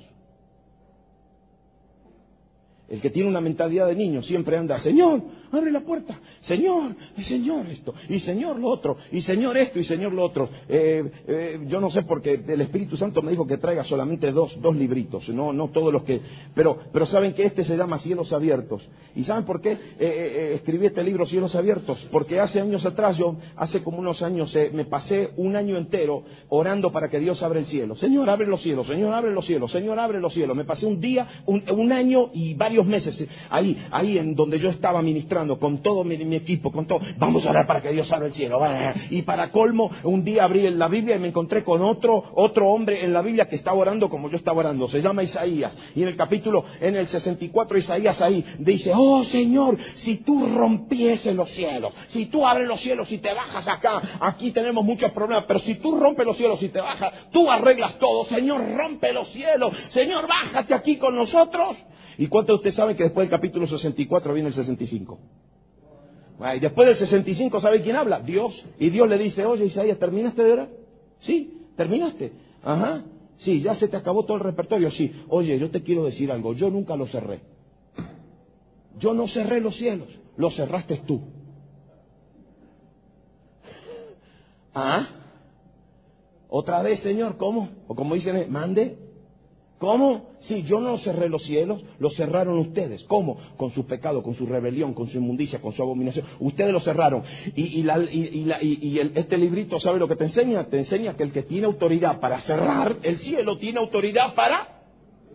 El que tiene una mentalidad de niño siempre anda, Señor, abre la puerta, Señor, y Señor esto, y Señor lo otro, y Señor esto, y Señor lo otro. Eh, eh, yo no sé por qué el Espíritu Santo me dijo que traiga solamente dos, dos libritos, no, no todos los que... Pero, pero saben que este se llama Cielos Abiertos. ¿Y saben por qué eh, eh, escribí este libro Cielos Abiertos? Porque hace años atrás, yo, hace como unos años, eh, me pasé un año entero orando para que Dios abra el cielo. Señor, abre los cielos, Señor, abre los cielos, Señor, abre los cielos. Me pasé un día, un, un año y varios meses ahí, ahí en donde yo estaba ministrando con todo mi, mi equipo, con todo, vamos a orar para que Dios abra el cielo. Y para colmo, un día abrí la Biblia y me encontré con otro, otro hombre en la Biblia que estaba orando como yo estaba orando, se llama Isaías, y en el capítulo, en el sesenta y cuatro, Isaías ahí dice, oh Señor, si tú rompiese los cielos, si tú abres los cielos y te bajas acá, aquí tenemos muchos problemas, pero si tú rompes los cielos y te bajas, tú arreglas todo. Señor, rompe los cielos, Señor, bájate aquí con nosotros. ¿Y cuántos de ustedes saben que después del capítulo sesenta y cuatro viene el sesenta y cinco? Y después del sesenta y cinco, ¿sabe quién habla? Dios. Y Dios le dice, oye Isaías, ¿terminaste de orar? Sí, terminaste. Ajá. Sí, ya se te acabó todo el repertorio. Sí. Oye, yo te quiero decir algo. Yo nunca lo cerré. Yo no cerré los cielos. Los cerraste tú. ¿Ah? Otra vez, Señor, ¿cómo? O como dicen, mande. ¿Cómo? Sí, yo no cerré los cielos, los cerraron ustedes. ¿Cómo? Con su pecado, con su rebelión, con su inmundicia, con su abominación. Ustedes lo cerraron. Y, y, la, y, y, la, y, y el, este librito, ¿sabe lo que te enseña? Te enseña que el que tiene autoridad para cerrar el cielo, tiene autoridad para,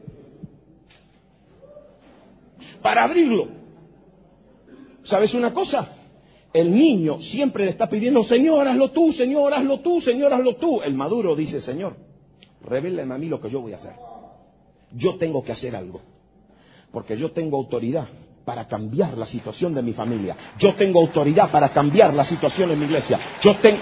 para abrirlo. ¿Sabes una cosa? El niño siempre le está pidiendo, Señor, hazlo tú, Señor, hazlo tú, Señor, hazlo tú. El maduro dice, Señor, revélame a mí lo que yo voy a hacer. Yo tengo que hacer algo, porque yo tengo autoridad para cambiar la situación de mi familia. Yo tengo autoridad para cambiar la situación en mi iglesia. Yo tengo...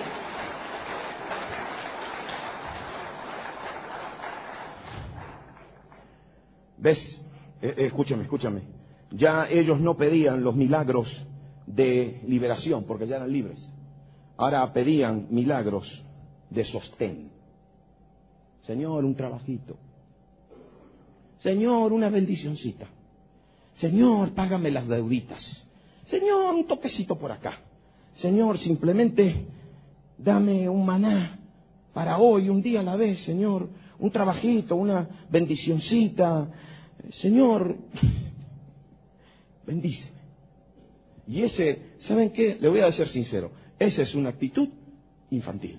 ¿Ves? Eh, eh, escúchame, escúchame. Ya ellos no pedían los milagros de liberación, porque ya eran libres. Ahora pedían milagros de sostén. Señor, un trabajito. Señor, una bendicioncita. Señor, págame las deuditas. Señor, un toquecito por acá. Señor, simplemente dame un maná para hoy, un día a la vez, Señor. Un trabajito, una bendicioncita. Señor, bendíceme. Y ese, ¿saben qué? Le voy a ser sincero. Esa es una actitud infantil.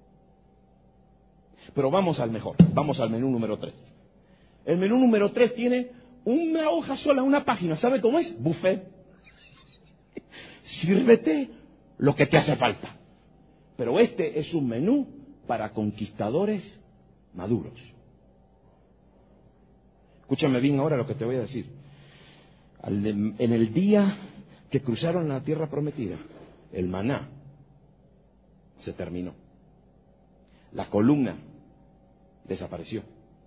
Pero vamos al mejor. Vamos al menú número tres. El menú número tres tiene una hoja sola, una página. ¿Sabe cómo es? Buffet. Sírvete lo que te hace falta. Pero este es un menú para conquistadores maduros. Escúchame bien ahora lo que te voy a decir. En el día que cruzaron la tierra prometida, el maná se terminó. La columna desapareció.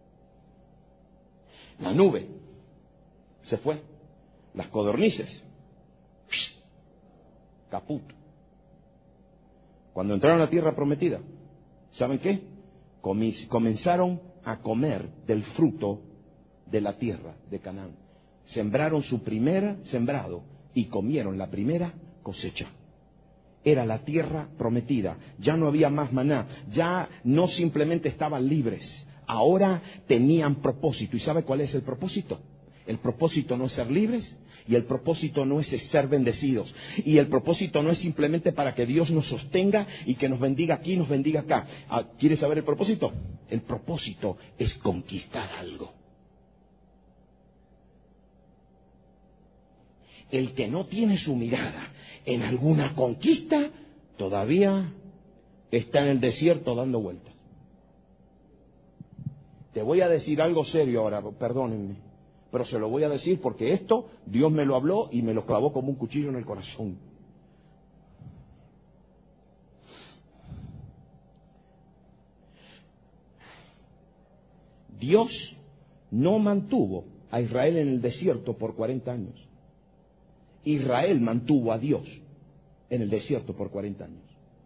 La nube se fue. Las codornices, caput. Cuando entraron a la tierra prometida, ¿saben qué? Comenzaron a comer del fruto de la tierra de Canaán. Sembraron su primer sembrado y comieron la primera cosecha. Era la tierra prometida. Ya no había más maná. Ya no simplemente estaban libres. Ahora tenían propósito. ¿Y sabe cuál es el propósito? El propósito no es ser libres y el propósito no es ser bendecidos. Y el propósito no es simplemente para que Dios nos sostenga y que nos bendiga aquí y nos bendiga acá. ¿Quieres saber el propósito? El propósito es conquistar algo. El que no tiene su mirada en alguna conquista, todavía está en el desierto dando vueltas. Te voy a decir algo serio ahora, perdónenme, pero se lo voy a decir porque esto Dios me lo habló y me lo clavó como un cuchillo en el corazón. Dios no mantuvo a Israel en el desierto por cuarenta años. Israel mantuvo a Dios en el desierto por cuarenta años.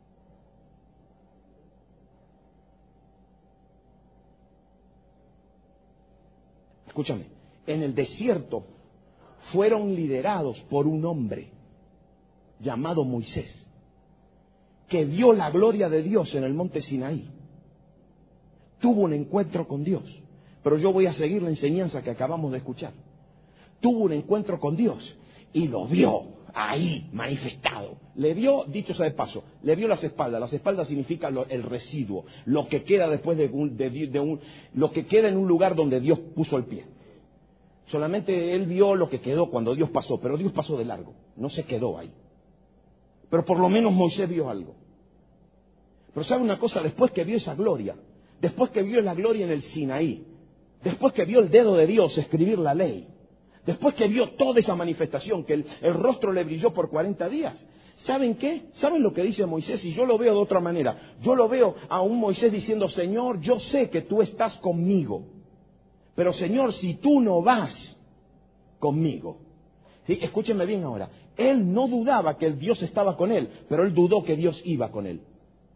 Escúchame, en el desierto fueron liderados por un hombre llamado Moisés, que vio la gloria de Dios en el monte Sinaí. Tuvo un encuentro con Dios, pero yo voy a seguir la enseñanza que acabamos de escuchar. Tuvo un encuentro con Dios y lo vio ahí manifestado. Le vio, dicho sea de paso, le vio las espaldas. Las espaldas significa lo, el residuo, lo que queda después de un, de, de un, lo que queda en un lugar donde Dios puso el pie. Solamente él vio lo que quedó cuando Dios pasó, pero Dios pasó de largo, no se quedó ahí. Pero por lo menos Moisés vio algo. Pero ¿sabe una cosa? Después que vio esa gloria, después que vio la gloria en el Sinaí, después que vio el dedo de Dios escribir la ley, después que vio toda esa manifestación, que el, el rostro le brilló por cuarenta días, ¿saben qué? ¿Saben lo que dice Moisés? Y yo lo veo de otra manera. Yo lo veo a un Moisés diciendo, Señor, yo sé que tú estás conmigo, pero Señor, si tú no vas conmigo, Sí, escúchenme bien ahora. Él no dudaba que el Dios estaba con él, pero él dudó que Dios iba con él.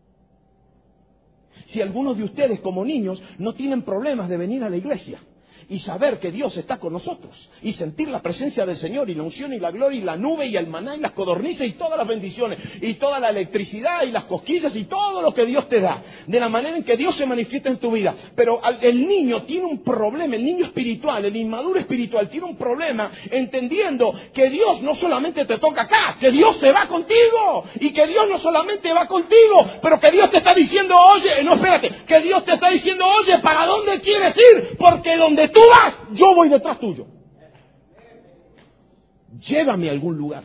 Si algunos de ustedes como niños no tienen problemas de venir a la iglesia y saber que Dios está con nosotros y sentir la presencia del Señor y la unción y la gloria y la nube y el maná y las codornices y todas las bendiciones y toda la electricidad y las cosquillas y todo lo que Dios te da, de la manera en que Dios se manifiesta en tu vida. Pero el niño tiene un problema, el niño espiritual, el inmaduro espiritual tiene un problema entendiendo que Dios no solamente te toca acá, que Dios se va contigo y que Dios no solamente va contigo, pero que Dios te está diciendo, oye, no espérate, que Dios te está diciendo, oye, ¿para dónde quieres ir? Porque donde tú vas, yo voy detrás tuyo. Llévame a algún lugar.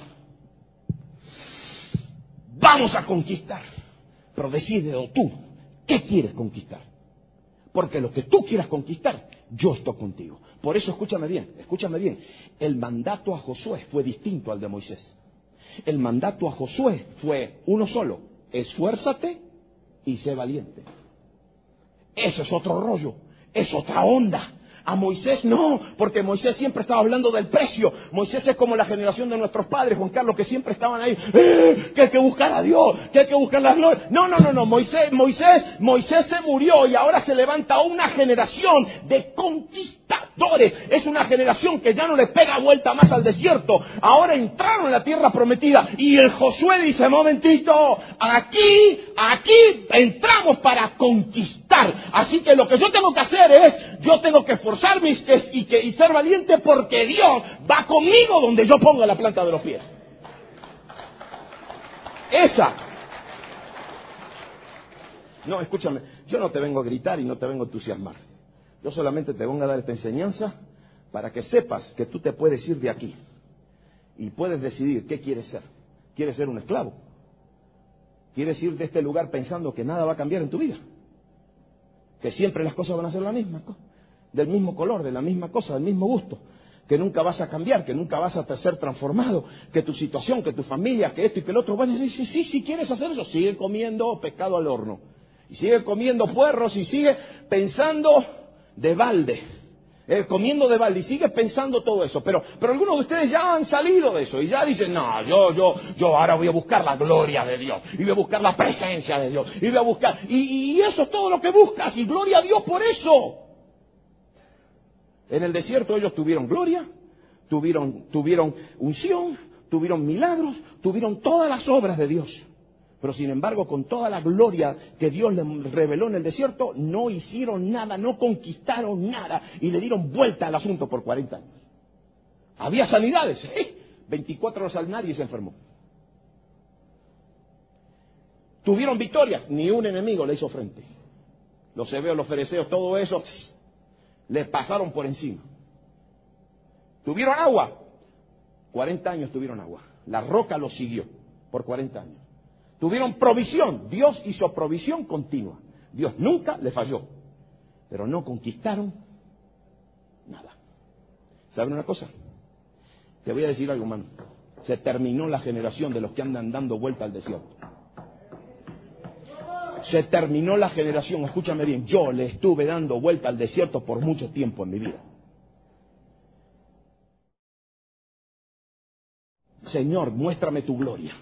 Vamos a conquistar. Pero decídelo tú, ¿qué quieres conquistar? Porque lo que tú quieras conquistar, yo estoy contigo. Por eso escúchame bien, escúchame bien. El mandato a Josué fue distinto al de Moisés. El mandato a Josué fue uno solo: esfuérzate y sé valiente. Eso es otro rollo, es otra onda. A Moisés no, porque Moisés siempre estaba hablando del precio. Moisés es como la generación de nuestros padres, Juan Carlos, que siempre estaban ahí, ¡eh! Que hay que buscar a Dios, que hay que buscar la gloria. No, no, no, no, Moisés, Moisés, Moisés se murió y ahora se levanta una generación de conquistadores. Es una generación que ya no le pega vuelta más al desierto. Ahora entraron en la tierra prometida y el Josué dice, momentito, aquí, aquí entramos para conquistar. Así que lo que yo tengo que hacer es, yo tengo que esforzarme y, y, que, y ser valiente porque Dios va conmigo donde yo ponga la planta de los pies. Esa. No, escúchame, yo no te vengo a gritar y no te vengo a entusiasmar. Yo solamente te vengo a dar esta enseñanza para que sepas que tú te puedes ir de aquí y puedes decidir qué quieres ser. ¿Quieres ser un esclavo? ¿Quieres ir de este lugar pensando que nada va a cambiar en tu vida? Que siempre las cosas van a ser la misma, del mismo color, de la misma cosa, del mismo gusto, que nunca vas a cambiar, que nunca vas a ser transformado, que tu situación, que tu familia, que esto y que el otro. Bueno, sí, sí, sí, si quieres hacer eso, sigue comiendo pescado al horno, y sigue comiendo puerros, y sigue pensando de balde, eh, comiendo de balde, y sigue pensando todo eso. Pero, pero algunos de ustedes ya han salido de eso, y ya dicen, no, yo, yo, yo ahora voy a buscar la gloria de Dios, y voy a buscar la presencia de Dios, y voy a buscar, y, y eso es todo lo que buscas, y gloria a Dios por eso. En el desierto ellos tuvieron gloria, tuvieron, tuvieron unción, tuvieron milagros, tuvieron todas las obras de Dios. Pero sin embargo, con toda la gloria que Dios les reveló en el desierto, no hicieron nada, no conquistaron nada y le dieron vuelta al asunto por cuarenta años. Había sanidades, ¿eh? veinticuatro horas al nadie se enfermó. Tuvieron victorias, ni un enemigo le hizo frente. Los hebeos, los fereceos, todo eso les pasaron por encima. ¿Tuvieron agua? cuarenta años tuvieron agua. La roca los siguió por cuarenta años. Tuvieron provisión. Dios hizo provisión continua. Dios nunca le falló. Pero no conquistaron nada. ¿Saben una cosa? Te voy a decir algo, hermano. Se terminó la generación de los que andan dando vuelta al desierto. Se terminó la generación, escúchame bien, yo le estuve dando vuelta al desierto por mucho tiempo en mi vida. Señor, muéstrame tu gloria.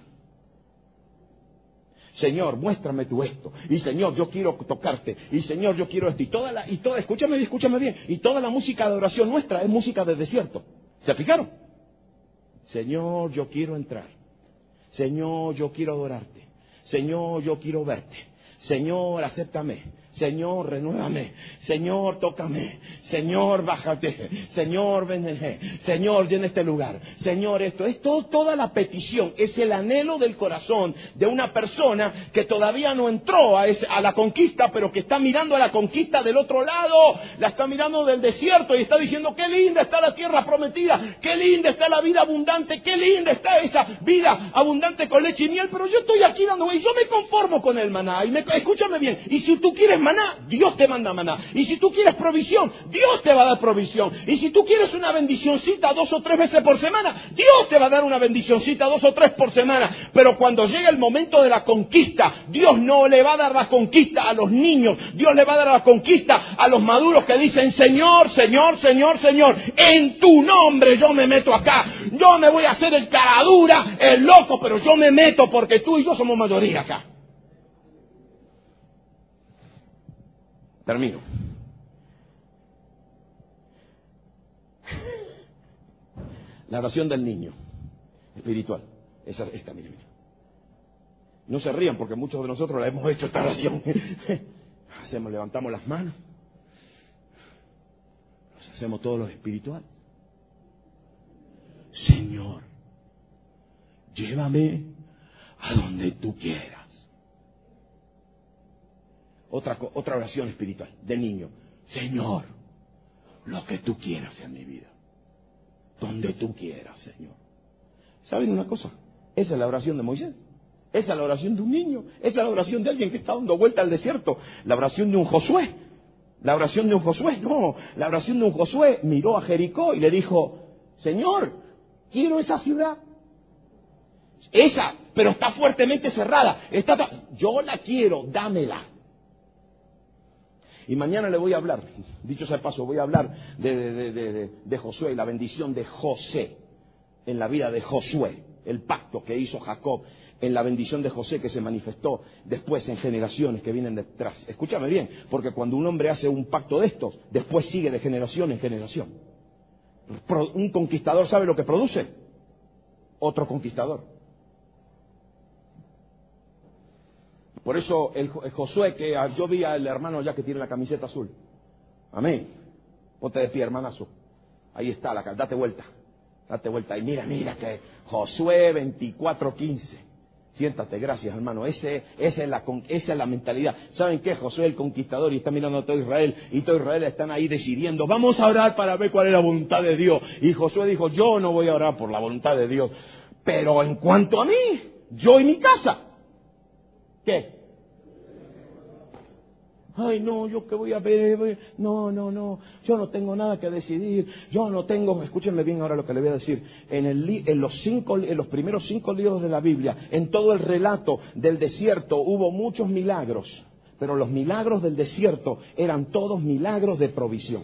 Señor, muéstrame tu esto. Y Señor, yo quiero tocarte. Y Señor, yo quiero esto. Y toda la, y toda, escúchame bien, escúchame bien. Y toda la música de oración nuestra es música de desierto. ¿Se fijaron? Señor, yo quiero entrar. Señor, yo quiero adorarte. Señor, yo quiero verte. Señor, acéptame. Señor, renuévame. Señor, tócame. Señor, bájate. Señor, ven. Señor, llena este lugar. Señor, esto es todo, toda la petición. Es el anhelo del corazón de una persona que todavía no entró a, ese, a la conquista, pero que está mirando a la conquista del otro lado. La está mirando del desierto y está diciendo, qué linda está la tierra prometida. Qué linda está la vida abundante. Qué linda está esa vida abundante con leche y miel. Pero yo estoy aquí dando, y yo me conformo con el maná. Y me, escúchame bien. Y si tú quieres maná, Dios te manda maná. Y si tú quieres provisión, Dios te va a dar provisión. Y si tú quieres una bendicioncita dos o tres veces por semana, Dios te va a dar una bendicioncita dos o tres por semana. Pero cuando llegue el momento de la conquista, Dios no le va a dar la conquista a los niños. Dios le va a dar la conquista a los maduros que dicen, Señor, Señor, Señor, Señor, en tu nombre yo me meto acá. yo me voy a hacer el caradura, el loco, pero yo me meto porque tú y yo somos mayoría acá. Termino. La oración del niño espiritual. Esa, esta, mira, mira. No se rían porque muchos de nosotros la hemos hecho esta oración. Hacemos, levantamos las manos. Nos hacemos todos los espirituales. Señor, llévame a donde tú quieras. Otra, otra oración espiritual de niño. Señor, lo que tú quieras en mi vida. Donde tú quieras, Señor. ¿Saben una cosa? Esa es la oración de Moisés. Esa es la oración de un niño. Esa es la oración de alguien que está dando vuelta al desierto. La oración de un Josué. La oración de un Josué. No, la oración de un Josué miró a Jericó y le dijo, Señor, quiero esa ciudad. Esa, pero está fuertemente cerrada. Está, yo la quiero, dámela. Y mañana le voy a hablar, dicho sea de paso, voy a hablar de, de, de, de, de Josué y la bendición de José en la vida de Josué, el pacto que hizo Jacob, en la bendición de José que se manifestó después en generaciones que vienen detrás. Escúchame bien, porque cuando un hombre hace un pacto de estos, después sigue de generación en generación. Un conquistador ¿sabe lo que produce? Otro conquistador. Por eso el Josué, que yo vi al hermano ya que tiene la camiseta azul. Amén. Ponte de pie, hermanazo. Ahí está, la, date vuelta. Date vuelta. Y mira, mira que Josué veinticuatro quince. Siéntate, gracias, hermano. Ese, esa, es la, esa es la mentalidad. ¿Saben qué? Josué el conquistador y está mirando a todo Israel. Y todo Israel están ahí decidiendo, vamos a orar para ver cuál es la voluntad de Dios. Y Josué dijo, yo no voy a orar por la voluntad de Dios. Pero en cuanto a mí, yo y mi casa. ¿Qué? Ay, no, yo qué voy a ver, no, no, no, yo no tengo nada que decidir, yo no tengo, escúchenme bien ahora lo que le voy a decir, en, el, en, los cinco, en los primeros cinco libros de la Biblia, en todo el relato del desierto hubo muchos milagros, pero los milagros del desierto eran todos milagros de provisión.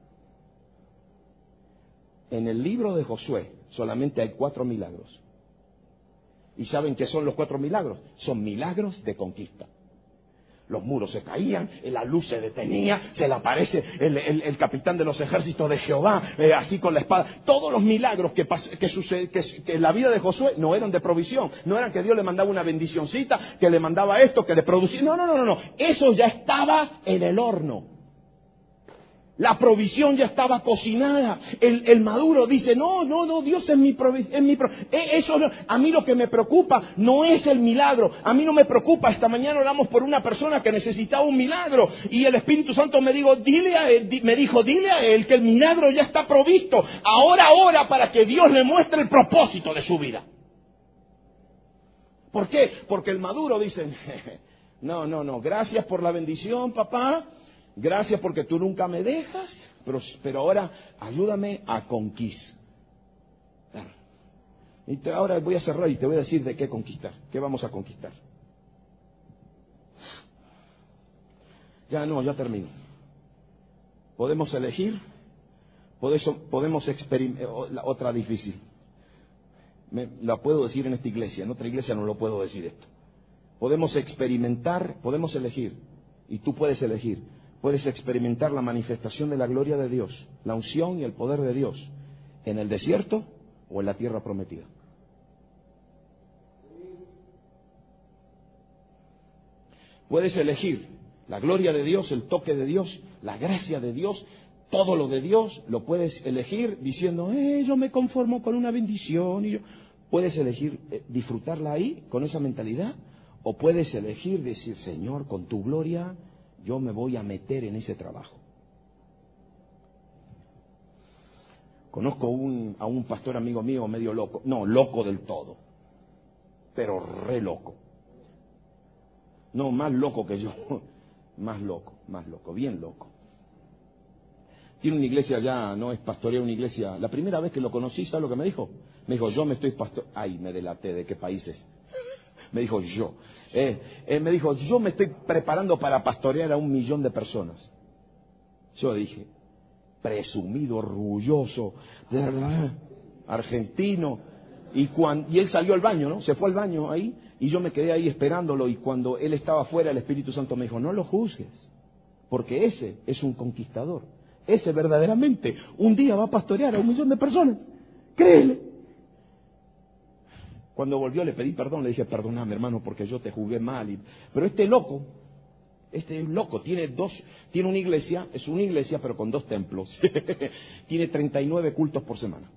En el libro de Josué solamente hay cuatro milagros. ¿Y saben qué son los cuatro milagros? Son milagros de conquista. Los muros se caían, la luz se detenía, se le aparece el, el, el capitán de los ejércitos de Jehová, eh, así con la espada. Todos los milagros que, que, sucede, que, que en la vida de Josué no eran de provisión, no eran que Dios le mandaba una bendicioncita, que le mandaba esto, que le producía. No, no, no, no, no. Eso ya estaba en el horno. La provisión ya estaba cocinada. El, el maduro dice, no, no, no, Dios es mi provisión. Mi pro Eso, a mí lo que me preocupa no es el milagro. A mí no me preocupa. Esta mañana oramos por una persona que necesitaba un milagro. Y el Espíritu Santo me dijo, dile a él, me dijo, dile a él que el milagro ya está provisto. Ahora ora para que Dios le muestre el propósito de su vida. ¿Por qué? Porque el maduro dice, no, no, no, gracias por la bendición, papá. Gracias porque tú nunca me dejas, pero, pero ahora ayúdame a conquistar. Y te, ahora voy a cerrar y te voy a decir de qué conquistar, qué vamos a conquistar. Ya no, ya termino. Podemos elegir, podemos, podemos experimentar, otra difícil. Me, la puedo decir en esta iglesia, en otra iglesia no lo puedo decir esto. Podemos experimentar, podemos elegir, y tú puedes elegir. Puedes experimentar la manifestación de la gloria de Dios, la unción y el poder de Dios, en el desierto o en la tierra prometida. Puedes elegir la gloria de Dios, el toque de Dios, la gracia de Dios, todo lo de Dios, lo puedes elegir diciendo, eh, yo me conformo con una bendición. Y yo... Puedes elegir eh, disfrutarla ahí, con esa mentalidad, o puedes elegir decir, Señor, con tu gloria yo me voy a meter en ese trabajo. Conozco un, a un pastor amigo mío medio loco, no, loco del todo, pero re loco. No, más loco que yo, más loco, más loco, bien loco. Tiene una iglesia ya, no es pastorea una iglesia. La primera vez que lo conocí, ¿sabes lo que me dijo? Me dijo, yo me estoy pastor... Ay, me delaté, ¿de qué países? Me dijo, yo. Eh, eh, me dijo, yo me estoy preparando para pastorear a un millón de personas. Yo dije, presumido, orgulloso, de verdad. argentino. Y, cuando, y él salió al baño, ¿no? Se fue al baño ahí y yo me quedé ahí esperándolo y cuando él estaba afuera el Espíritu Santo me dijo, no lo juzgues, porque ese es un conquistador. Ese verdaderamente un día va a pastorear a un millón de personas. Créele. Cuando volvió le pedí perdón, le dije, perdóname hermano porque yo te juzgué mal. Y... Pero este loco, este loco tiene dos, tiene una iglesia, es una iglesia pero con dos templos. Tiene treinta y nueve cultos por semana.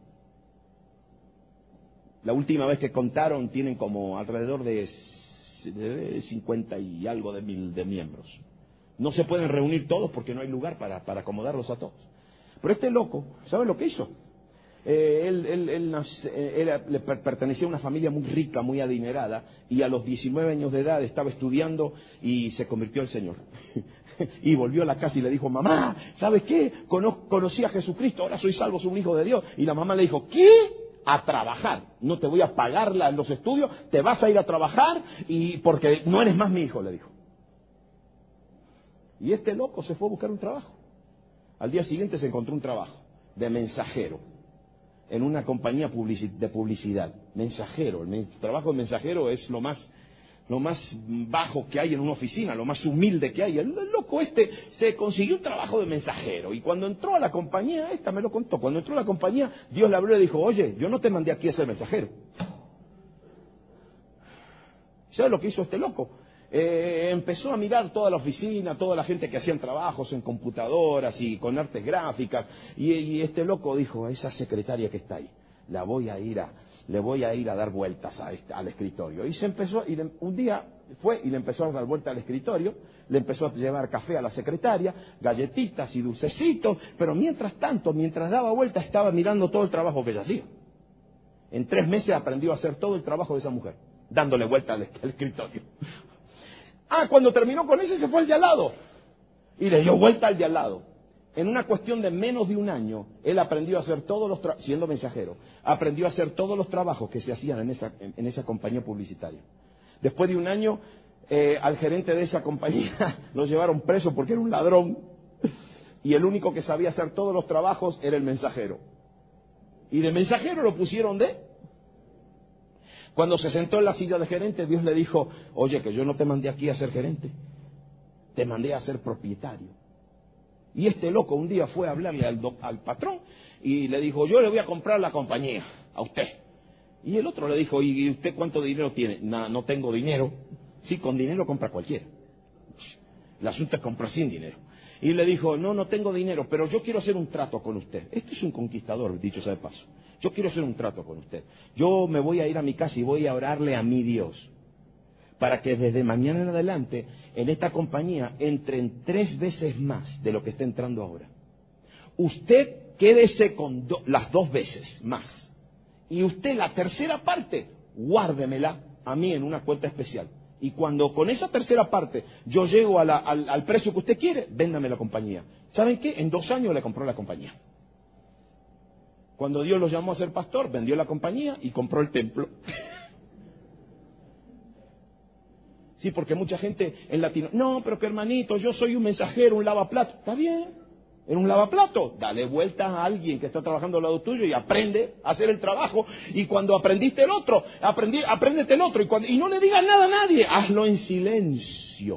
La última vez que contaron tienen como alrededor de cincuenta y algo de mil de miembros. No se pueden reunir todos porque no hay lugar para, para acomodarlos a todos. Pero este loco, ¿sabe lo que hizo? Eh, él él, él, él, él le pertenecía a una familia muy rica, muy adinerada, y a los diecinueve años de edad estaba estudiando y se convirtió al Señor. Y volvió a la casa y le dijo, mamá, ¿sabes qué? Cono- conocí a Jesucristo, ahora soy salvo, soy un hijo de Dios. Y la mamá le dijo, ¿qué? A trabajar, no te voy a pagar la, los estudios, te vas a ir a trabajar y porque no eres más mi hijo, le dijo. Y este loco se fue a buscar un trabajo. Al día siguiente se encontró un trabajo de mensajero en una compañía de publicidad. Mensajero, el trabajo de mensajero es lo más, lo más bajo que hay en una oficina, lo más humilde que hay. El, el loco este se consiguió un trabajo de mensajero y cuando entró a la compañía, esta me lo contó, cuando entró a la compañía, Dios le habló y le dijo, oye, yo no te mandé aquí a ser mensajero. ¿Sabes lo que hizo este loco? Eh, empezó a mirar toda la oficina, toda la gente que hacían trabajos en computadoras y con artes gráficas, y, y este loco dijo, esa secretaria que está ahí, la voy a ir a, le voy a ir a dar vueltas a este, al escritorio. Y se empezó, y le, un día fue y le empezó a dar vueltas al escritorio, le empezó a llevar café a la secretaria, galletitas y dulcecitos, pero mientras tanto, mientras daba vueltas, estaba mirando todo el trabajo que ella hacía. En tres meses aprendió a hacer todo el trabajo de esa mujer, dándole vueltas al, al escritorio. Ah, cuando terminó con ese se fue al de al lado y le dio vuelta al de al lado. En una cuestión de menos de un año, él aprendió a hacer todos los trabajos, siendo mensajero, aprendió a hacer todos los trabajos que se hacían en esa, en, en esa compañía publicitaria. Después de un año, eh, al gerente de esa compañía lo llevaron preso porque era un ladrón y el único que sabía hacer todos los trabajos era el mensajero. Y de mensajero lo pusieron de... Cuando se sentó en la silla de gerente, Dios le dijo, oye, que yo no te mandé aquí a ser gerente, te mandé a ser propietario. Y este loco un día fue a hablarle al, do, al patrón y le dijo, yo le voy a comprar la compañía a usted. Y el otro le dijo, ¿y usted cuánto dinero tiene? No, no tengo dinero. Sí, con dinero compra cualquiera. El asunto es comprar sin dinero. Y le dijo, no, no tengo dinero, pero yo quiero hacer un trato con usted. Este es un conquistador, dicho sea de paso. Yo quiero hacer un trato con usted. Yo me voy a ir a mi casa y voy a orarle a mi Dios para que desde mañana en adelante en esta compañía entren tres veces más de lo que está entrando ahora. Usted quédese con do, las dos veces más. Y usted la tercera parte, guárdemela a mí en una cuenta especial. Y cuando con esa tercera parte yo llego a la, al, al precio que usted quiere, véndame la compañía. ¿Saben qué? En dos años le compró la compañía. Cuando Dios lo llamó a ser pastor, vendió la compañía y compró el templo. Sí, porque mucha gente en latino, no, pero que hermanito, yo soy un mensajero, un lavaplato. Está bien, en un lavaplato, dale vuelta a alguien que está trabajando al lado tuyo y aprende a hacer el trabajo. Y cuando aprendiste el otro, aprendí, apréndete el otro. Y, cuando, y no le digas nada a nadie, hazlo en silencio.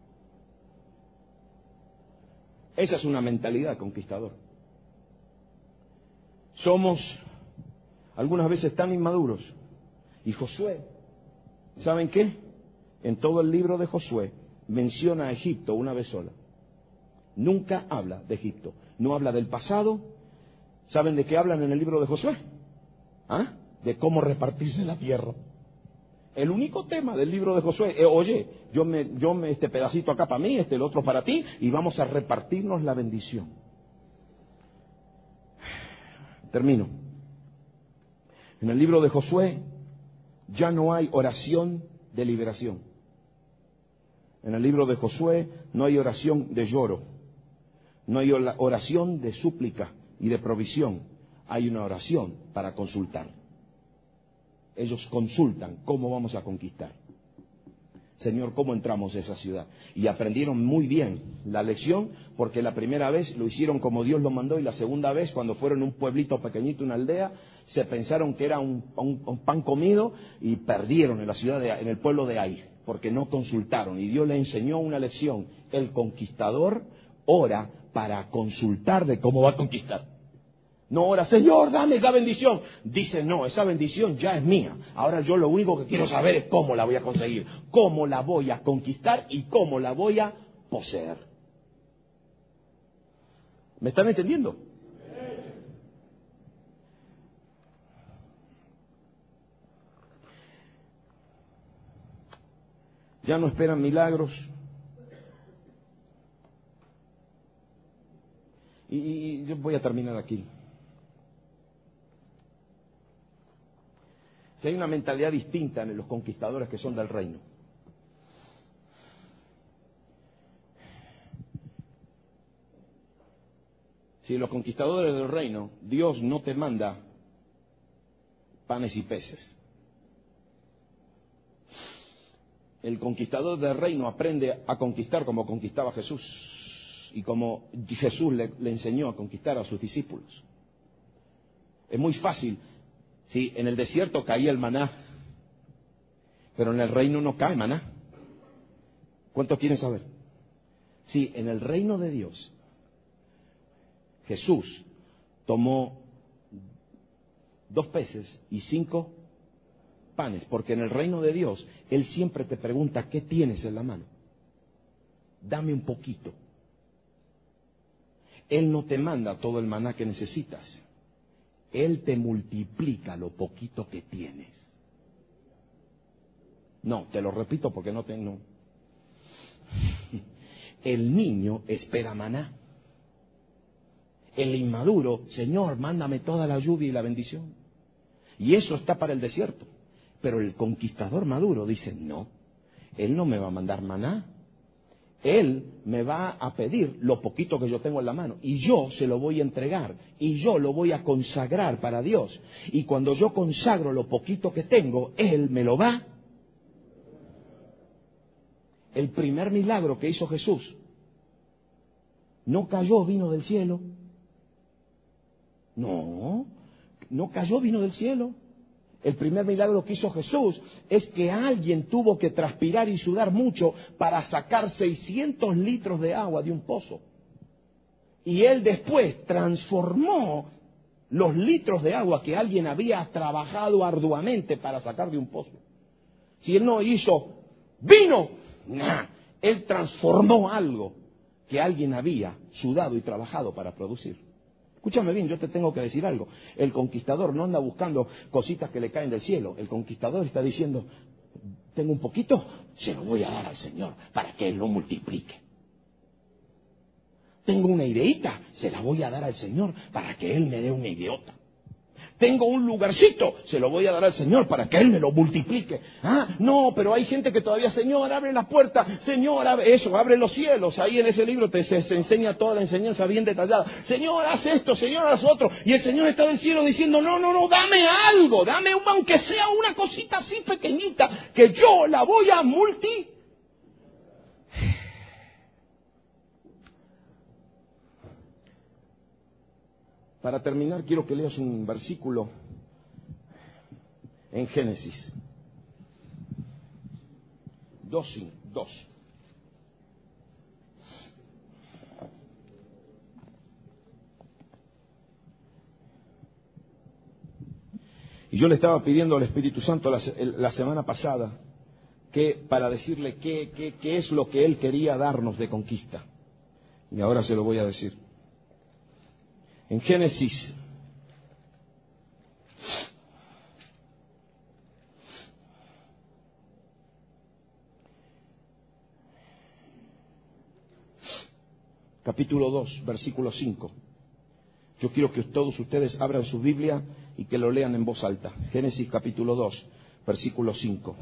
Esa es una mentalidad conquistadora. Somos algunas veces tan inmaduros. Y Josué, ¿saben qué? En todo el libro de Josué menciona a Egipto una vez sola. Nunca habla de Egipto. No habla del pasado. ¿Saben de qué hablan en el libro de Josué? ¿Ah? De cómo repartirse la tierra. El único tema del libro de Josué es, oye, yo me, yo me, este pedacito acá para mí, este el otro para ti, y vamos a repartirnos la bendición. Termino. En el libro de Josué ya no hay oración de liberación. En el libro de Josué no hay oración de lloro. No hay oración de súplica y de provisión. Hay una oración para consultar. Ellos consultan cómo vamos a conquistar. Señor, ¿cómo entramos a esa ciudad? Y aprendieron muy bien la lección, porque la primera vez lo hicieron como Dios lo mandó, y la segunda vez, cuando fueron a un pueblito pequeñito, una aldea, se pensaron que era un, un, un pan comido y perdieron en la ciudad, de, en el pueblo de Ai, porque no consultaron. Y Dios le enseñó una lección. El conquistador ora para consultar de cómo va a conquistar. No ora, Señor, dame esa bendición. Dice, no, esa bendición ya es mía. Ahora yo lo único que quiero saber es cómo la voy a conseguir, cómo la voy a conquistar y cómo la voy a poseer. ¿Me están entendiendo? Ya no esperan milagros. Y, y yo voy a terminar aquí. Si hay una mentalidad distinta en los conquistadores que son del reino. Si los conquistadores del reino, Dios no te manda panes y peces. El conquistador del reino aprende a conquistar como conquistaba Jesús y como Jesús le, le enseñó a conquistar a sus discípulos. Es muy fácil. Sí, en el desierto caía el maná, pero en el reino no cae maná. ¿Cuántos quieren saber? Sí, en el reino de Dios, Jesús tomó dos peces y cinco panes, porque en el reino de Dios, Él siempre te pregunta, ¿qué tienes en la mano? Dame un poquito. Él no te manda todo el maná que necesitas. Él te multiplica lo poquito que tienes. No, te lo repito porque no tengo. El niño espera maná. El inmaduro, Señor, mándame toda la lluvia y la bendición. Y eso está para el desierto. Pero el conquistador maduro dice, no, Él no me va a mandar maná. Él me va a pedir lo poquito que yo tengo en la mano y yo se lo voy a entregar y yo lo voy a consagrar para Dios. Y cuando yo consagro lo poquito que tengo, Él me lo va. El primer milagro que hizo Jesús, no cayó vino del cielo. No, no cayó vino del cielo. El primer milagro que hizo Jesús es que alguien tuvo que transpirar y sudar mucho para sacar seiscientos litros de agua de un pozo. Y Él después transformó los litros de agua que alguien había trabajado arduamente para sacar de un pozo. Si Él no hizo vino, nah, Él transformó algo que alguien había sudado y trabajado para producir. Escúchame bien, yo te tengo que decir algo. El conquistador no anda buscando cositas que le caen del cielo. El conquistador está diciendo, tengo un poquito, se lo voy a dar al Señor para que Él lo multiplique. Tengo una ideita, se la voy a dar al Señor para que Él me dé una idiota. Tengo un lugarcito, se lo voy a dar al Señor para que Él me lo multiplique. Ah, no, pero hay gente que todavía, Señor, abre la puerta, Señor, abre eso, abre los cielos. Ahí en ese libro te se, se enseña toda la enseñanza bien detallada. Señor, haz esto, Señor, haz otro. Y el Señor está del cielo diciendo, no, no, no, dame algo, dame aunque sea una cosita así pequeñita, que yo la voy a multi. Para terminar, quiero que leas un versículo en Génesis. Dos, dos. Y yo le estaba pidiendo al Espíritu Santo la, la semana pasada que para decirle qué, qué, qué es lo que Él quería darnos de conquista. Y ahora se lo voy a decir. En Génesis capítulo dos, versículo cinco. Yo quiero que todos ustedes abran su Biblia y que lo lean en voz alta. Génesis capítulo dos, versículo cinco.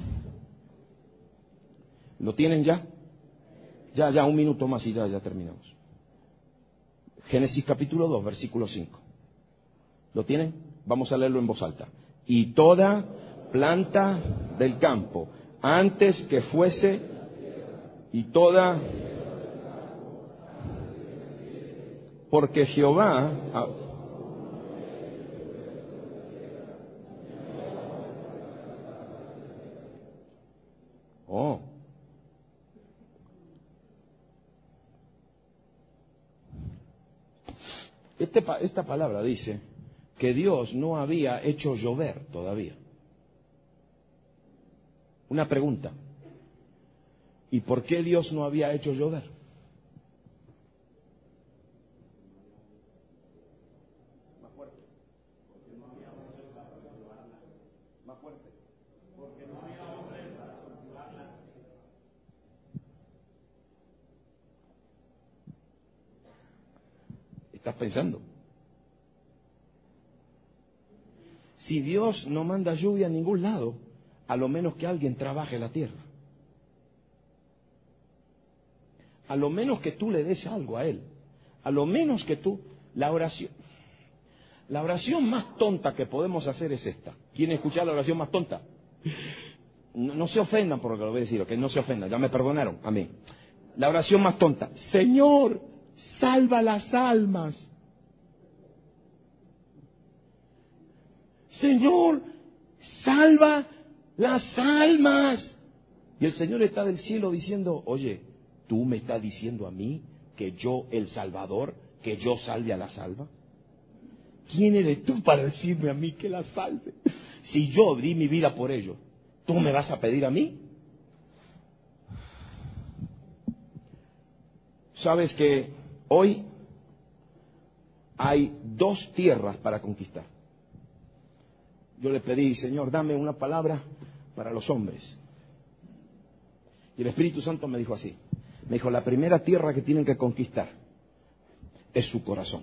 ¿Lo tienen ya? Ya, ya, un minuto más y ya, ya terminamos. Génesis capítulo dos, versículo cinco. ¿Lo tienen? Vamos a leerlo en voz alta. Y toda planta del campo antes que fuese y toda, porque Jehová, ah, oh, este, esta palabra dice que Dios no había hecho llover todavía. Una pregunta. ¿Y por qué Dios no había hecho llover? Más fuerte. Porque no había hombres para cultivarla. Más fuerte. Porque no había hombres para cultivarla. ¿Estás pensando? Si Dios no manda lluvia a ningún lado, a lo menos que alguien trabaje la tierra. A lo menos que tú le des algo a Él. A lo menos que tú, la oración, la oración más tonta que podemos hacer es esta. ¿Quieren escuchar la oración más tonta? No, no se ofendan por lo que lo voy a decir, que no se ofendan, ya me perdonaron a mí. La oración más tonta. Señor, salva las almas. Señor, salva las almas. Y el Señor está del cielo diciendo, oye, ¿tú me estás diciendo a mí que yo, el Salvador, que yo salve a las almas? ¿Quién eres tú para decirme a mí que las salve? Si yo di mi vida por ellos, ¿tú me vas a pedir a mí? ¿Sabes que hoy hay dos tierras para conquistar? Yo le pedí, Señor, dame una palabra para los hombres. Y el Espíritu Santo me dijo así. Me dijo, la primera tierra que tienen que conquistar es su corazón.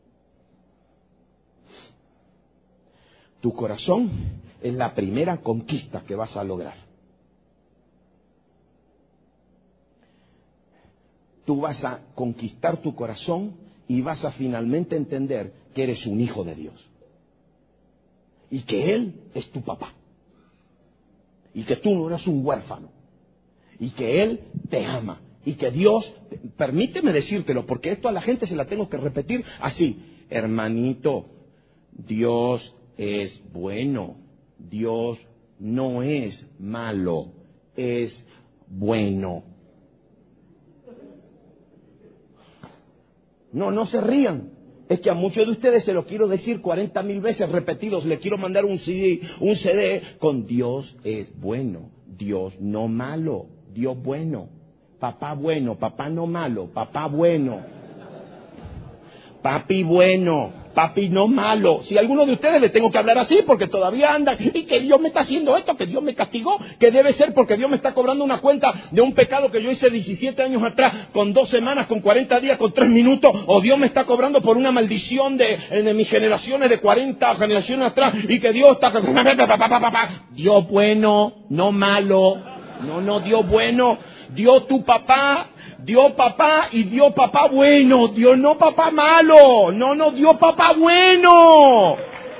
Tu corazón es la primera conquista que vas a lograr. Tú vas a conquistar tu corazón y vas a finalmente entender que eres un hijo de Dios. Y que Él es tu papá. Y que tú no eres un huérfano. Y que Él te ama. Y que Dios, permíteme decírtelo, porque esto a la gente se la tengo que repetir así. Hermanito, Dios es bueno. Dios no es malo. Es bueno. No, no se rían. Es que a muchos de ustedes se lo quiero decir cuarenta mil veces repetidos. Le quiero mandar un C D, un C D con Dios es bueno. Dios no malo. Dios bueno. Papá bueno. Papá no malo. Papá bueno. Papi bueno. Papi no malo. Si a alguno de ustedes le tengo que hablar así porque todavía andan y que Dios me está haciendo esto, que Dios me castigó, que debe ser porque Dios me está cobrando una cuenta de un pecado que yo hice diecisiete años atrás, con dos semanas, con cuarenta días, con tres minutos, o Dios me está cobrando por una maldición de, de mis generaciones, de cuarenta generaciones atrás, y que Dios está... Dios bueno, no malo. No, no, Dios bueno. Dios tu papá, Dios papá y Dios papá bueno. Dios no papá malo. No, no, Dios papá bueno.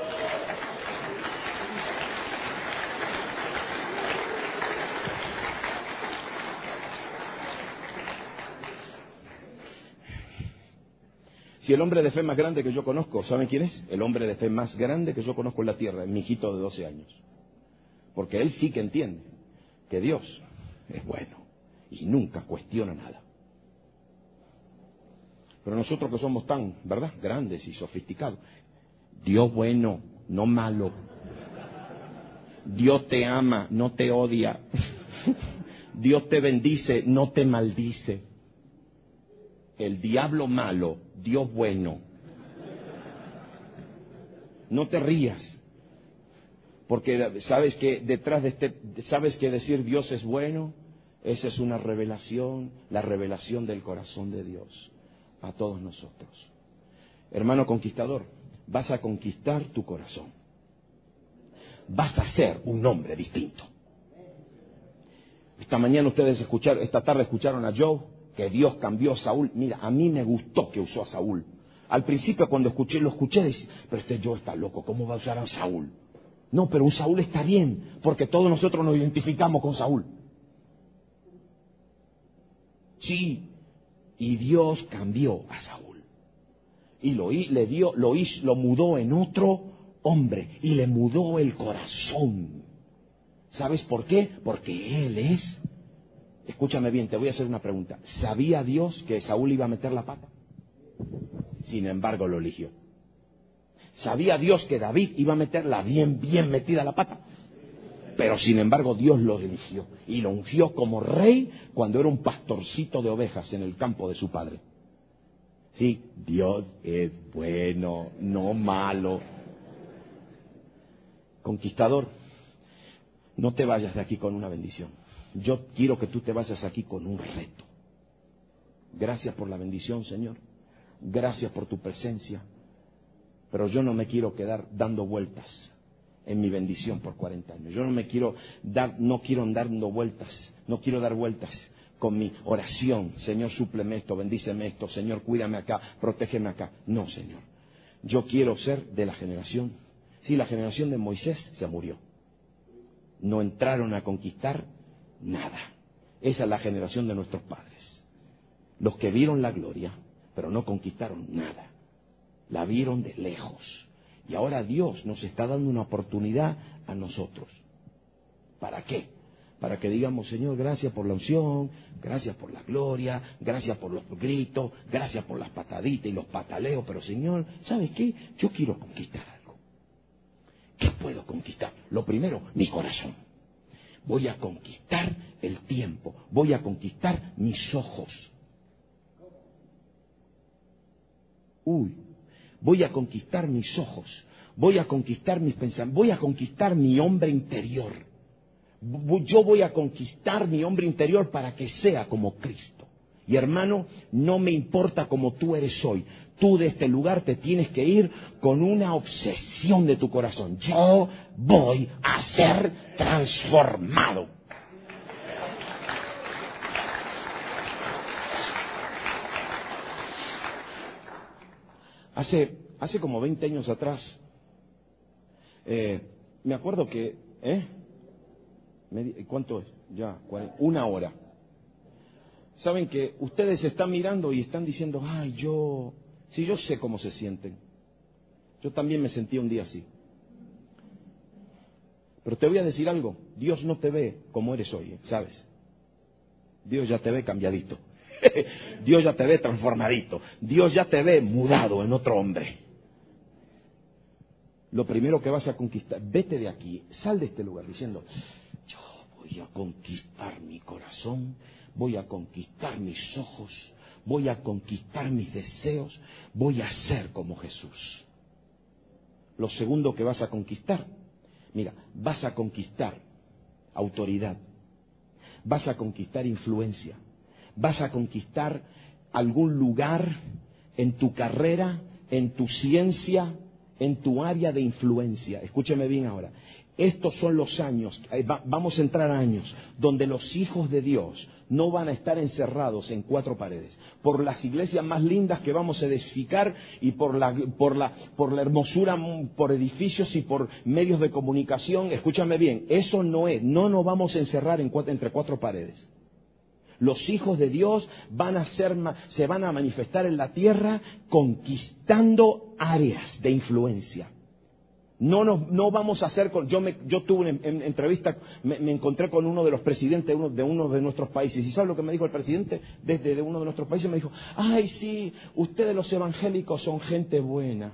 Si el hombre de fe más grande que yo conozco, ¿saben quién es? El hombre de fe más grande que yo conozco en la tierra, mi hijito de doce años. Porque él sí que entiende que Dios es bueno y nunca cuestiona nada. Pero nosotros que somos tan, ¿verdad?, grandes y sofisticados. Dios bueno, no malo. Dios te ama, no te odia. Dios te bendice, no te maldice. El diablo malo, Dios bueno. No te rías. Porque sabes que detrás de este, sabes que decir Dios es bueno, esa es una revelación, la revelación del corazón de Dios a todos nosotros. Hermano conquistador, vas a conquistar tu corazón. Vas a ser un hombre distinto. Esta mañana ustedes escucharon, esta tarde escucharon a Joe, que Dios cambió a Saúl. Mira, a mí me gustó que usó a Saúl. Al principio cuando escuché, lo escuché, dije, pero este Joe está loco, ¿cómo va a usar a Saúl? No, pero un Saúl está bien, porque todos nosotros nos identificamos con Saúl. Sí, y Dios cambió a Saúl. Y lo, le dio, lo, hizo, lo mudó en otro hombre. Y le mudó el corazón. ¿Sabes por qué? Porque Él es... Escúchame bien, te voy a hacer una pregunta. ¿Sabía Dios que Saúl iba a meter la pata? Sin embargo, lo eligió. ¿Sabía Dios que David iba a meterla bien, bien metida la pata? Pero sin embargo, Dios lo eligió. Y lo ungió como rey cuando era un pastorcito de ovejas en el campo de su padre. Sí, Dios es bueno, no malo. Conquistador, no te vayas de aquí con una bendición. Yo quiero que tú te vayas aquí con un reto. Gracias por la bendición, Señor. Gracias por tu presencia. Pero yo no me quiero quedar dando vueltas en mi bendición por cuarenta años. Yo no me quiero dar, no quiero andar dando vueltas. No quiero dar vueltas con mi oración. Señor, súpleme esto, bendíceme esto. Señor, cuídame acá, protégeme acá. No, Señor. Yo quiero ser de la generación. Sí, la generación de Moisés se murió. No entraron a conquistar nada. Esa es la generación de nuestros padres. Los que vieron la gloria, pero no conquistaron nada. La vieron de lejos. Y ahora Dios nos está dando una oportunidad a nosotros. ¿Para qué? Para que digamos, Señor, gracias por la unción, gracias por la gloria, gracias por los gritos, gracias por las pataditas y los pataleos, pero Señor, ¿sabes qué? Yo quiero conquistar algo. ¿Qué puedo conquistar? Lo primero, mi corazón. Voy a conquistar el tiempo, voy a conquistar mis ojos. Uy, voy a conquistar mis ojos, voy a conquistar mis pensamientos, voy a conquistar mi hombre interior. Yo voy a conquistar mi hombre interior para que sea como Cristo. Y hermano, no me importa como tú eres hoy. Tú de este lugar te tienes que ir con una obsesión de tu corazón. Yo voy a ser transformado. Hace, hace como veinte años atrás, eh, me acuerdo que... ¿eh? ¿Cuánto es? Ya, una hora. Saben que ustedes se están mirando y están diciendo, ay, yo, sí, yo sé cómo se sienten. Yo también me sentí un día así. Pero te voy a decir algo, Dios no te ve como eres hoy, ¿sabes? Dios ya te ve cambiadito. Dios ya te ve transformadito. Dios ya te ve mudado en otro hombre. Lo primero que vas a conquistar, vete de aquí, sal de este lugar diciendo, yo voy a conquistar mi corazón, voy a conquistar mis ojos, voy a conquistar mis deseos, voy a ser como Jesús. Lo segundo que vas a conquistar, mira, vas a conquistar autoridad, vas a conquistar influencia, vas a conquistar algún lugar en tu carrera, en tu ciencia, en tu área de influencia. Escúcheme bien ahora. Estos son los años, vamos a entrar a años, donde los hijos de Dios no van a estar encerrados en cuatro paredes. Por las iglesias más lindas que vamos a edificar y por la, por la, por la hermosura, por edificios y por medios de comunicación, escúchame bien, eso no es, no nos vamos a encerrar en cuatro, entre cuatro paredes. Los hijos de Dios van a ser, se van a manifestar en la tierra conquistando áreas de influencia. No, no, no vamos a hacer con... Yo, me, yo tuve una en, entrevista, me, me encontré con uno de los presidentes de uno, de uno de nuestros países. ¿Y sabe lo que me dijo el presidente desde de uno de nuestros países? Me dijo, ay, sí, ustedes los evangélicos son gente buena.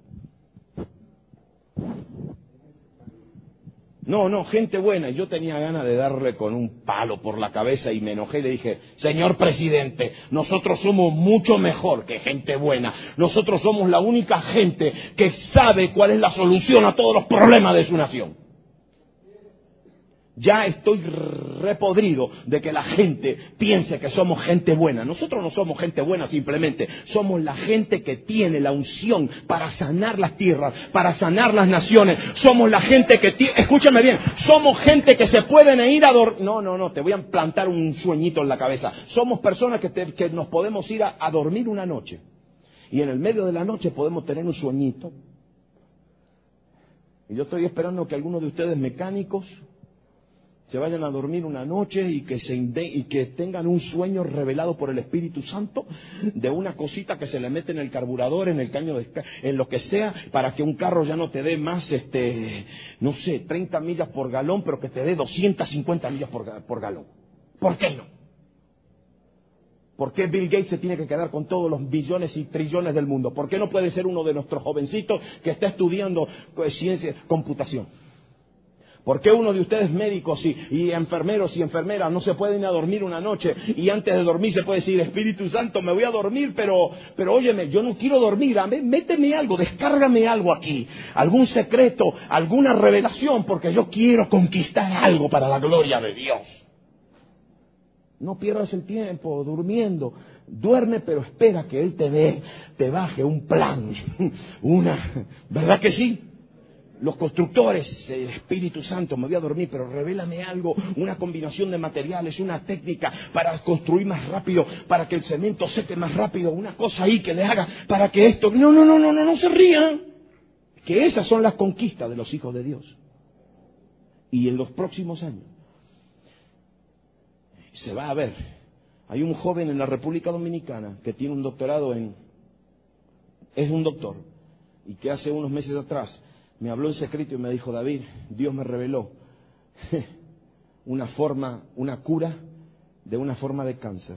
No, no, gente buena. Y yo tenía ganas de darle con un palo por la cabeza y me enojé y le dije, señor presidente, nosotros somos mucho mejor que gente buena. Nosotros somos la única gente que sabe cuál es la solución a todos los problemas de su nación. Ya estoy repodrido de que la gente piense que somos gente buena. Nosotros no somos gente buena simplemente. Somos la gente que tiene la unción para sanar las tierras, para sanar las naciones. Somos la gente que tiene... Escúchame bien. Somos gente que se pueden ir a dormir... No, no, no. Te voy a plantar un sueñito en la cabeza. Somos personas que, te... que nos podemos ir a... a dormir una noche. Y en el medio de la noche podemos tener un sueñito. Y yo estoy esperando que algunos de ustedes mecánicos se vayan a dormir una noche y que se inde- y que tengan un sueño revelado por el Espíritu Santo de una cosita que se le mete en el carburador, en el caño de esca- en lo que sea, para que un carro ya no te dé más, este, no sé, treinta millas por galón, pero que te dé doscientas cincuenta millas por, ga- por galón. ¿Por qué no? ¿Por qué Bill Gates se tiene que quedar con todos los billones y trillones del mundo? ¿Por qué no puede ser uno de nuestros jovencitos que está estudiando eh, ciencia, computación? ¿Por qué uno de ustedes médicos y, y enfermeros y enfermeras no se pueden ir a dormir una noche y antes de dormir se puede decir, Espíritu Santo, me voy a dormir, pero, pero óyeme, yo no quiero dormir, a mí, méteme algo, descárgame algo aquí, algún secreto, alguna revelación, porque yo quiero conquistar algo para la gloria de Dios. No pierdas el tiempo durmiendo. Duerme, pero espera que Él te dé, te baje un plan, una, ¿verdad que sí? Los constructores, el Espíritu Santo, me voy a dormir, pero revélame algo, una combinación de materiales, una técnica para construir más rápido, para que el cemento seque más rápido, una cosa ahí que le haga para que esto... No, no, no, no, no, no se rían. Que esas son las conquistas de los hijos de Dios. Y en los próximos años se va a ver. Hay un joven en la República Dominicana que tiene un doctorado en... es un doctor, y que hace unos meses atrás me habló en secreto y me dijo, David, Dios me reveló una forma, una cura de una forma de cáncer.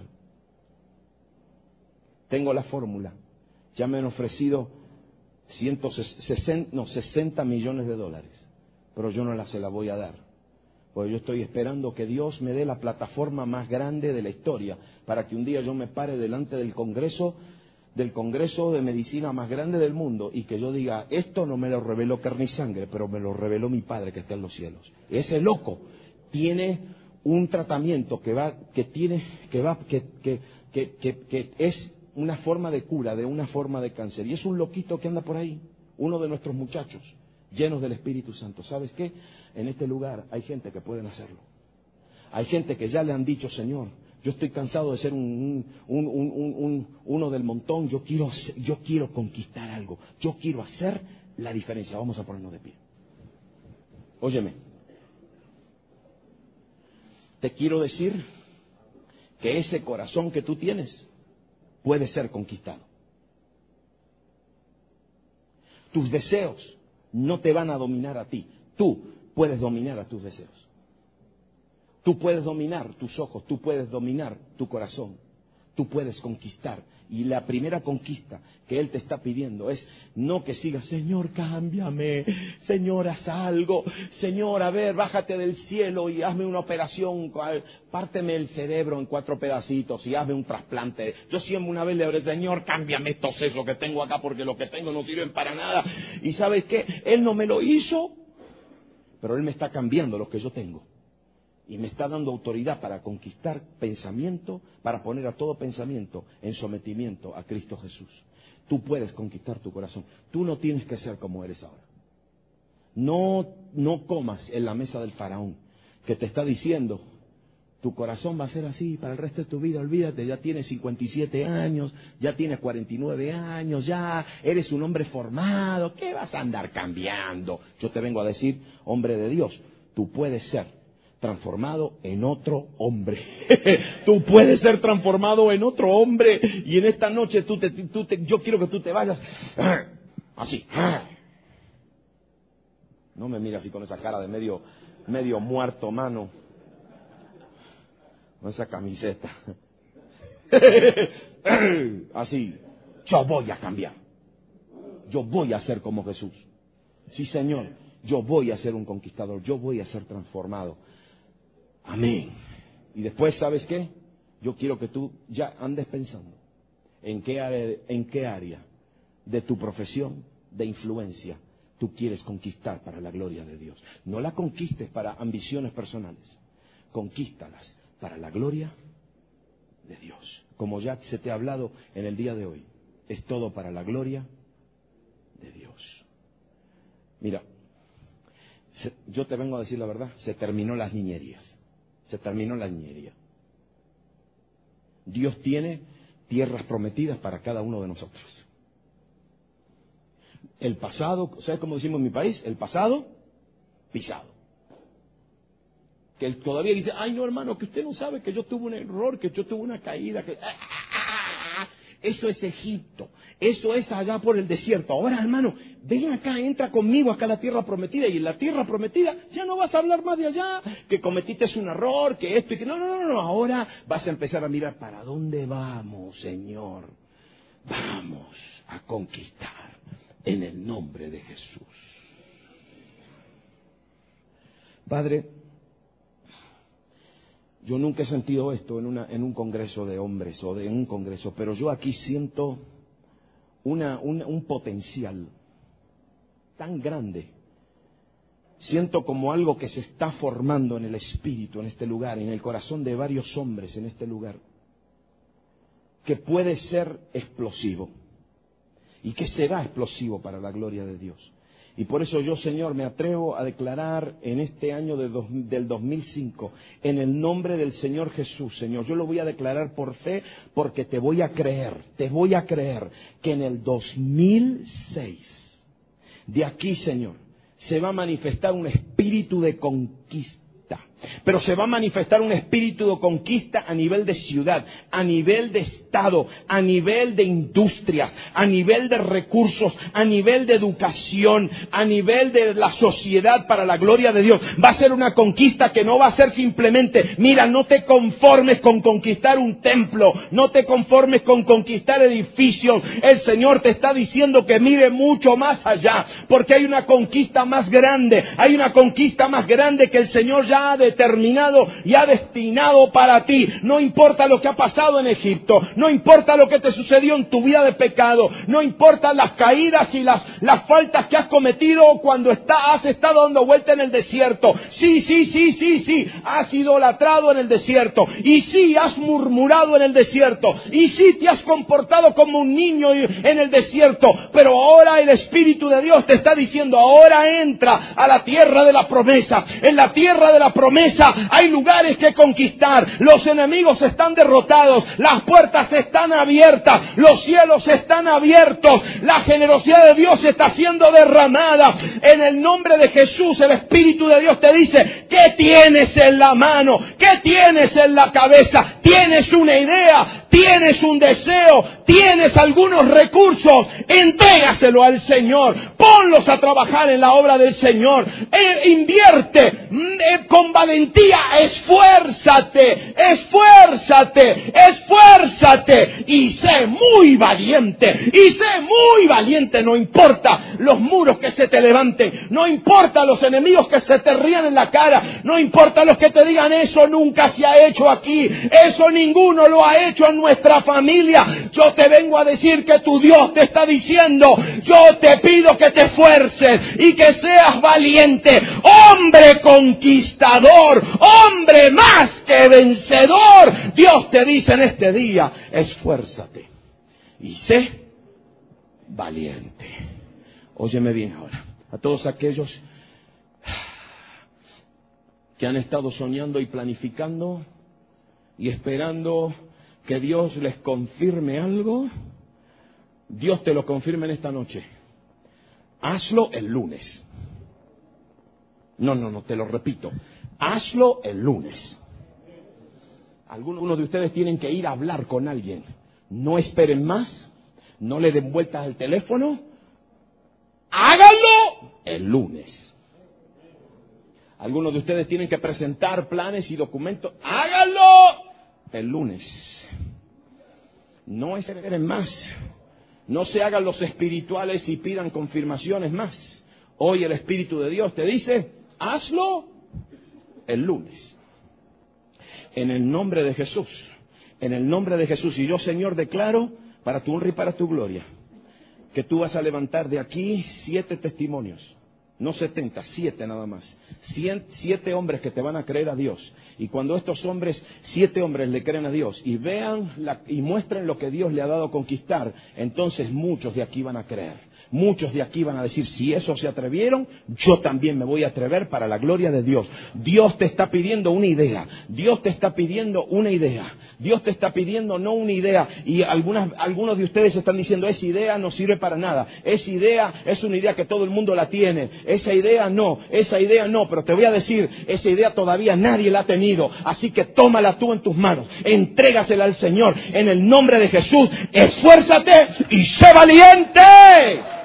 Tengo la fórmula. Ya me han ofrecido ciento sesenta, no, sesenta millones de dólares, pero yo no la se la voy a dar. Porque yo estoy esperando que Dios me dé la plataforma más grande de la historia para que un día yo me pare delante del Congreso del Congreso de Medicina más grande del mundo y que yo diga, esto no me lo reveló carne y sangre, pero me lo reveló mi Padre que está en los cielos. Ese loco tiene un tratamiento que va, que tiene, que va, que, que, que, que, que es una forma de cura de una forma de cáncer. Y es un loquito que anda por ahí, uno de nuestros muchachos, llenos del Espíritu Santo. ¿Sabes qué? En este lugar hay gente que pueden hacerlo. Hay gente que ya le han dicho, Señor, yo estoy cansado de ser un, un, un, un, un, uno del montón. Yo quiero, yo quiero conquistar algo. Yo quiero hacer la diferencia. Vamos a ponernos de pie. Óyeme. Te quiero decir que ese corazón que tú tienes puede ser conquistado. Tus deseos no te van a dominar a ti. Tú puedes dominar a tus deseos. Tú puedes dominar tus ojos, tú puedes dominar tu corazón, tú puedes conquistar. Y la primera conquista que Él te está pidiendo es no que sigas, Señor, cámbiame, Señor, haz algo, Señor, a ver, bájate del cielo y hazme una operación, párteme el cerebro en cuatro pedacitos y hazme un trasplante. Yo siempre una vez le oré, Señor, cámbiame estos sesos que tengo acá porque los que tengo no sirven para nada. Y ¿sabes qué? Él no me lo hizo, pero Él me está cambiando lo que yo tengo. Y me está dando autoridad para conquistar pensamiento, para poner a todo pensamiento en sometimiento a Cristo Jesús. Tú puedes conquistar tu corazón. Tú no tienes que ser como eres ahora. No, no comas en la mesa del faraón, que te está diciendo, tu corazón va a ser así para el resto de tu vida. Olvídate, ya tienes cincuenta y siete años, ya tienes cuarenta y nueve años, ya eres un hombre formado. ¿Qué vas a andar cambiando? Yo te vengo a decir, hombre de Dios, tú puedes ser transformado en otro hombre. Tú puedes ser transformado en otro hombre. Y en esta noche tú te, tú te, yo quiero que tú te vayas así. No me mires así con esa cara de medio, medio muerto, mano. Con esa camiseta. Así. Yo voy a cambiar. Yo voy a ser como Jesús. Sí, Señor. Yo voy a ser un conquistador. Yo voy a ser transformado. Amén. Y después, ¿sabes qué? Yo quiero que tú ya andes pensando en qué área, en qué área de tu profesión de influencia tú quieres conquistar para la gloria de Dios. No la conquistes para ambiciones personales. Conquístalas para la gloria de Dios. Como ya se te ha hablado en el día de hoy, es todo para la gloria de Dios. Mira, se, yo te vengo a decir la verdad, se terminó las niñerías. Se terminó la niñería. Dios tiene tierras prometidas para cada uno de nosotros. el pasado, ¿sabes cómo decimos en mi país? El pasado pisado. Que él todavía dice, ay no hermano, que usted no sabe que yo tuve un error, que yo tuve una caída, que... Eso es Egipto, eso es allá por el desierto. Ahora hermano, ven acá, entra conmigo acá a la tierra prometida, y en la tierra prometida ya no vas a hablar más de allá, que cometiste un error, que esto y que no, no, no, no, ahora vas a empezar a mirar para dónde vamos, Señor. Vamos a conquistar en el nombre de Jesús. Padre, yo nunca he sentido esto en, una, en un congreso de hombres o de un congreso, pero yo aquí siento una, una, un potencial tan grande. Siento como algo que se está formando en el espíritu, en este lugar, en el corazón de varios hombres en este lugar, que puede ser explosivo y que será explosivo para la gloria de Dios. Y por eso yo, Señor, me atrevo a declarar en este año de dos, del dos mil cinco, en el nombre del Señor Jesús, Señor, yo lo voy a declarar por fe, porque te voy a creer, te voy a creer que en el dos mil seis, de aquí, Señor, se va a manifestar un espíritu de conquista. Pero se va a manifestar un espíritu de conquista a nivel de ciudad, a nivel de estado, a nivel de industrias, a nivel de recursos, a nivel de educación, a nivel de la sociedad para la gloria de Dios. Va a ser una conquista que no va a ser simplemente, mira, no te conformes con conquistar un templo, no te conformes con conquistar edificios. El Señor te está diciendo que mire mucho más allá, porque hay una conquista más grande, hay una conquista más grande que el Señor ya ha determinado y ha destinado para ti. No importa lo que ha pasado en Egipto, no importa lo que te sucedió en tu vida de pecado, no importa las caídas y las, las faltas que has cometido cuando está, has estado dando vuelta en el desierto. Sí, sí, sí, sí, sí, has idolatrado en el desierto, y sí, has murmurado en el desierto, y sí, te has comportado como un niño en el desierto, pero ahora el Espíritu de Dios te está diciendo, ahora entra a la tierra de la promesa. En la tierra de la promesa hay lugares que conquistar, los enemigos están derrotados, las puertas están abiertas, los cielos están abiertos, la generosidad de Dios está siendo derramada. En el nombre de Jesús, el Espíritu de Dios te dice, ¿qué tienes en la mano? ¿Qué tienes en la cabeza? ¿Tienes una idea? ¿Tienes un deseo? ¿Tienes algunos recursos? Entrégaselo al Señor, ponlos a trabajar en la obra del Señor, e invierte eh, con valentía, esfuérzate, esfuérzate, esfuérzate y sé muy valiente, y sé muy valiente, no importa los muros que se te levanten, no importa los enemigos que se te rían en la cara, no importa los que te digan eso nunca se ha hecho aquí, eso ninguno lo ha hecho en nuestra familia. Yo te vengo a decir que tu Dios te está diciendo, yo te pido que te esfuerces y que seas valiente, hombre conquistador, hombre más que vencedor. Dios te dice en este día, esfuérzate y sé valiente. Óyeme bien ahora, a todos aquellos que han estado soñando y planificando y esperando que Dios les confirme algo, Dios te lo confirma en esta noche. Hazlo el lunes. No, no, no, te lo repito. Hazlo el lunes. Algunos de ustedes tienen que ir a hablar con alguien. No esperen más. No le den vueltas al teléfono. Háganlo el lunes. Algunos de ustedes tienen que presentar planes y documentos. Háganlo el lunes. No esperen más. No se hagan los espirituales y pidan confirmaciones más. Hoy el Espíritu de Dios te dice, hazlo el lunes. En el nombre de Jesús. En el nombre de Jesús. Y yo, Señor, declaro para tu honra y para tu gloria que tú vas a levantar de aquí siete testimonios. No setenta, siete nada más. Cien, siete hombres que te van a creer a Dios. Y cuando estos hombres, siete hombres le creen a Dios y vean la, y muestren lo que Dios le ha dado a conquistar, entonces muchos de aquí van a creer. muchos de aquí van a decir, si eso se atrevieron, yo también me voy a atrever para la gloria de Dios. Dios te está pidiendo una idea. Dios te está pidiendo una idea. Dios te está pidiendo no una idea. Y algunas, algunos de ustedes están diciendo, esa idea no sirve para nada. Esa idea es una idea que todo el mundo la tiene. Esa idea no, esa idea no. Pero te voy a decir, esa idea todavía nadie la ha tenido. Así que tómala tú en tus manos. Entrégasela al Señor. En el nombre de Jesús, esfuérzate y sé valiente.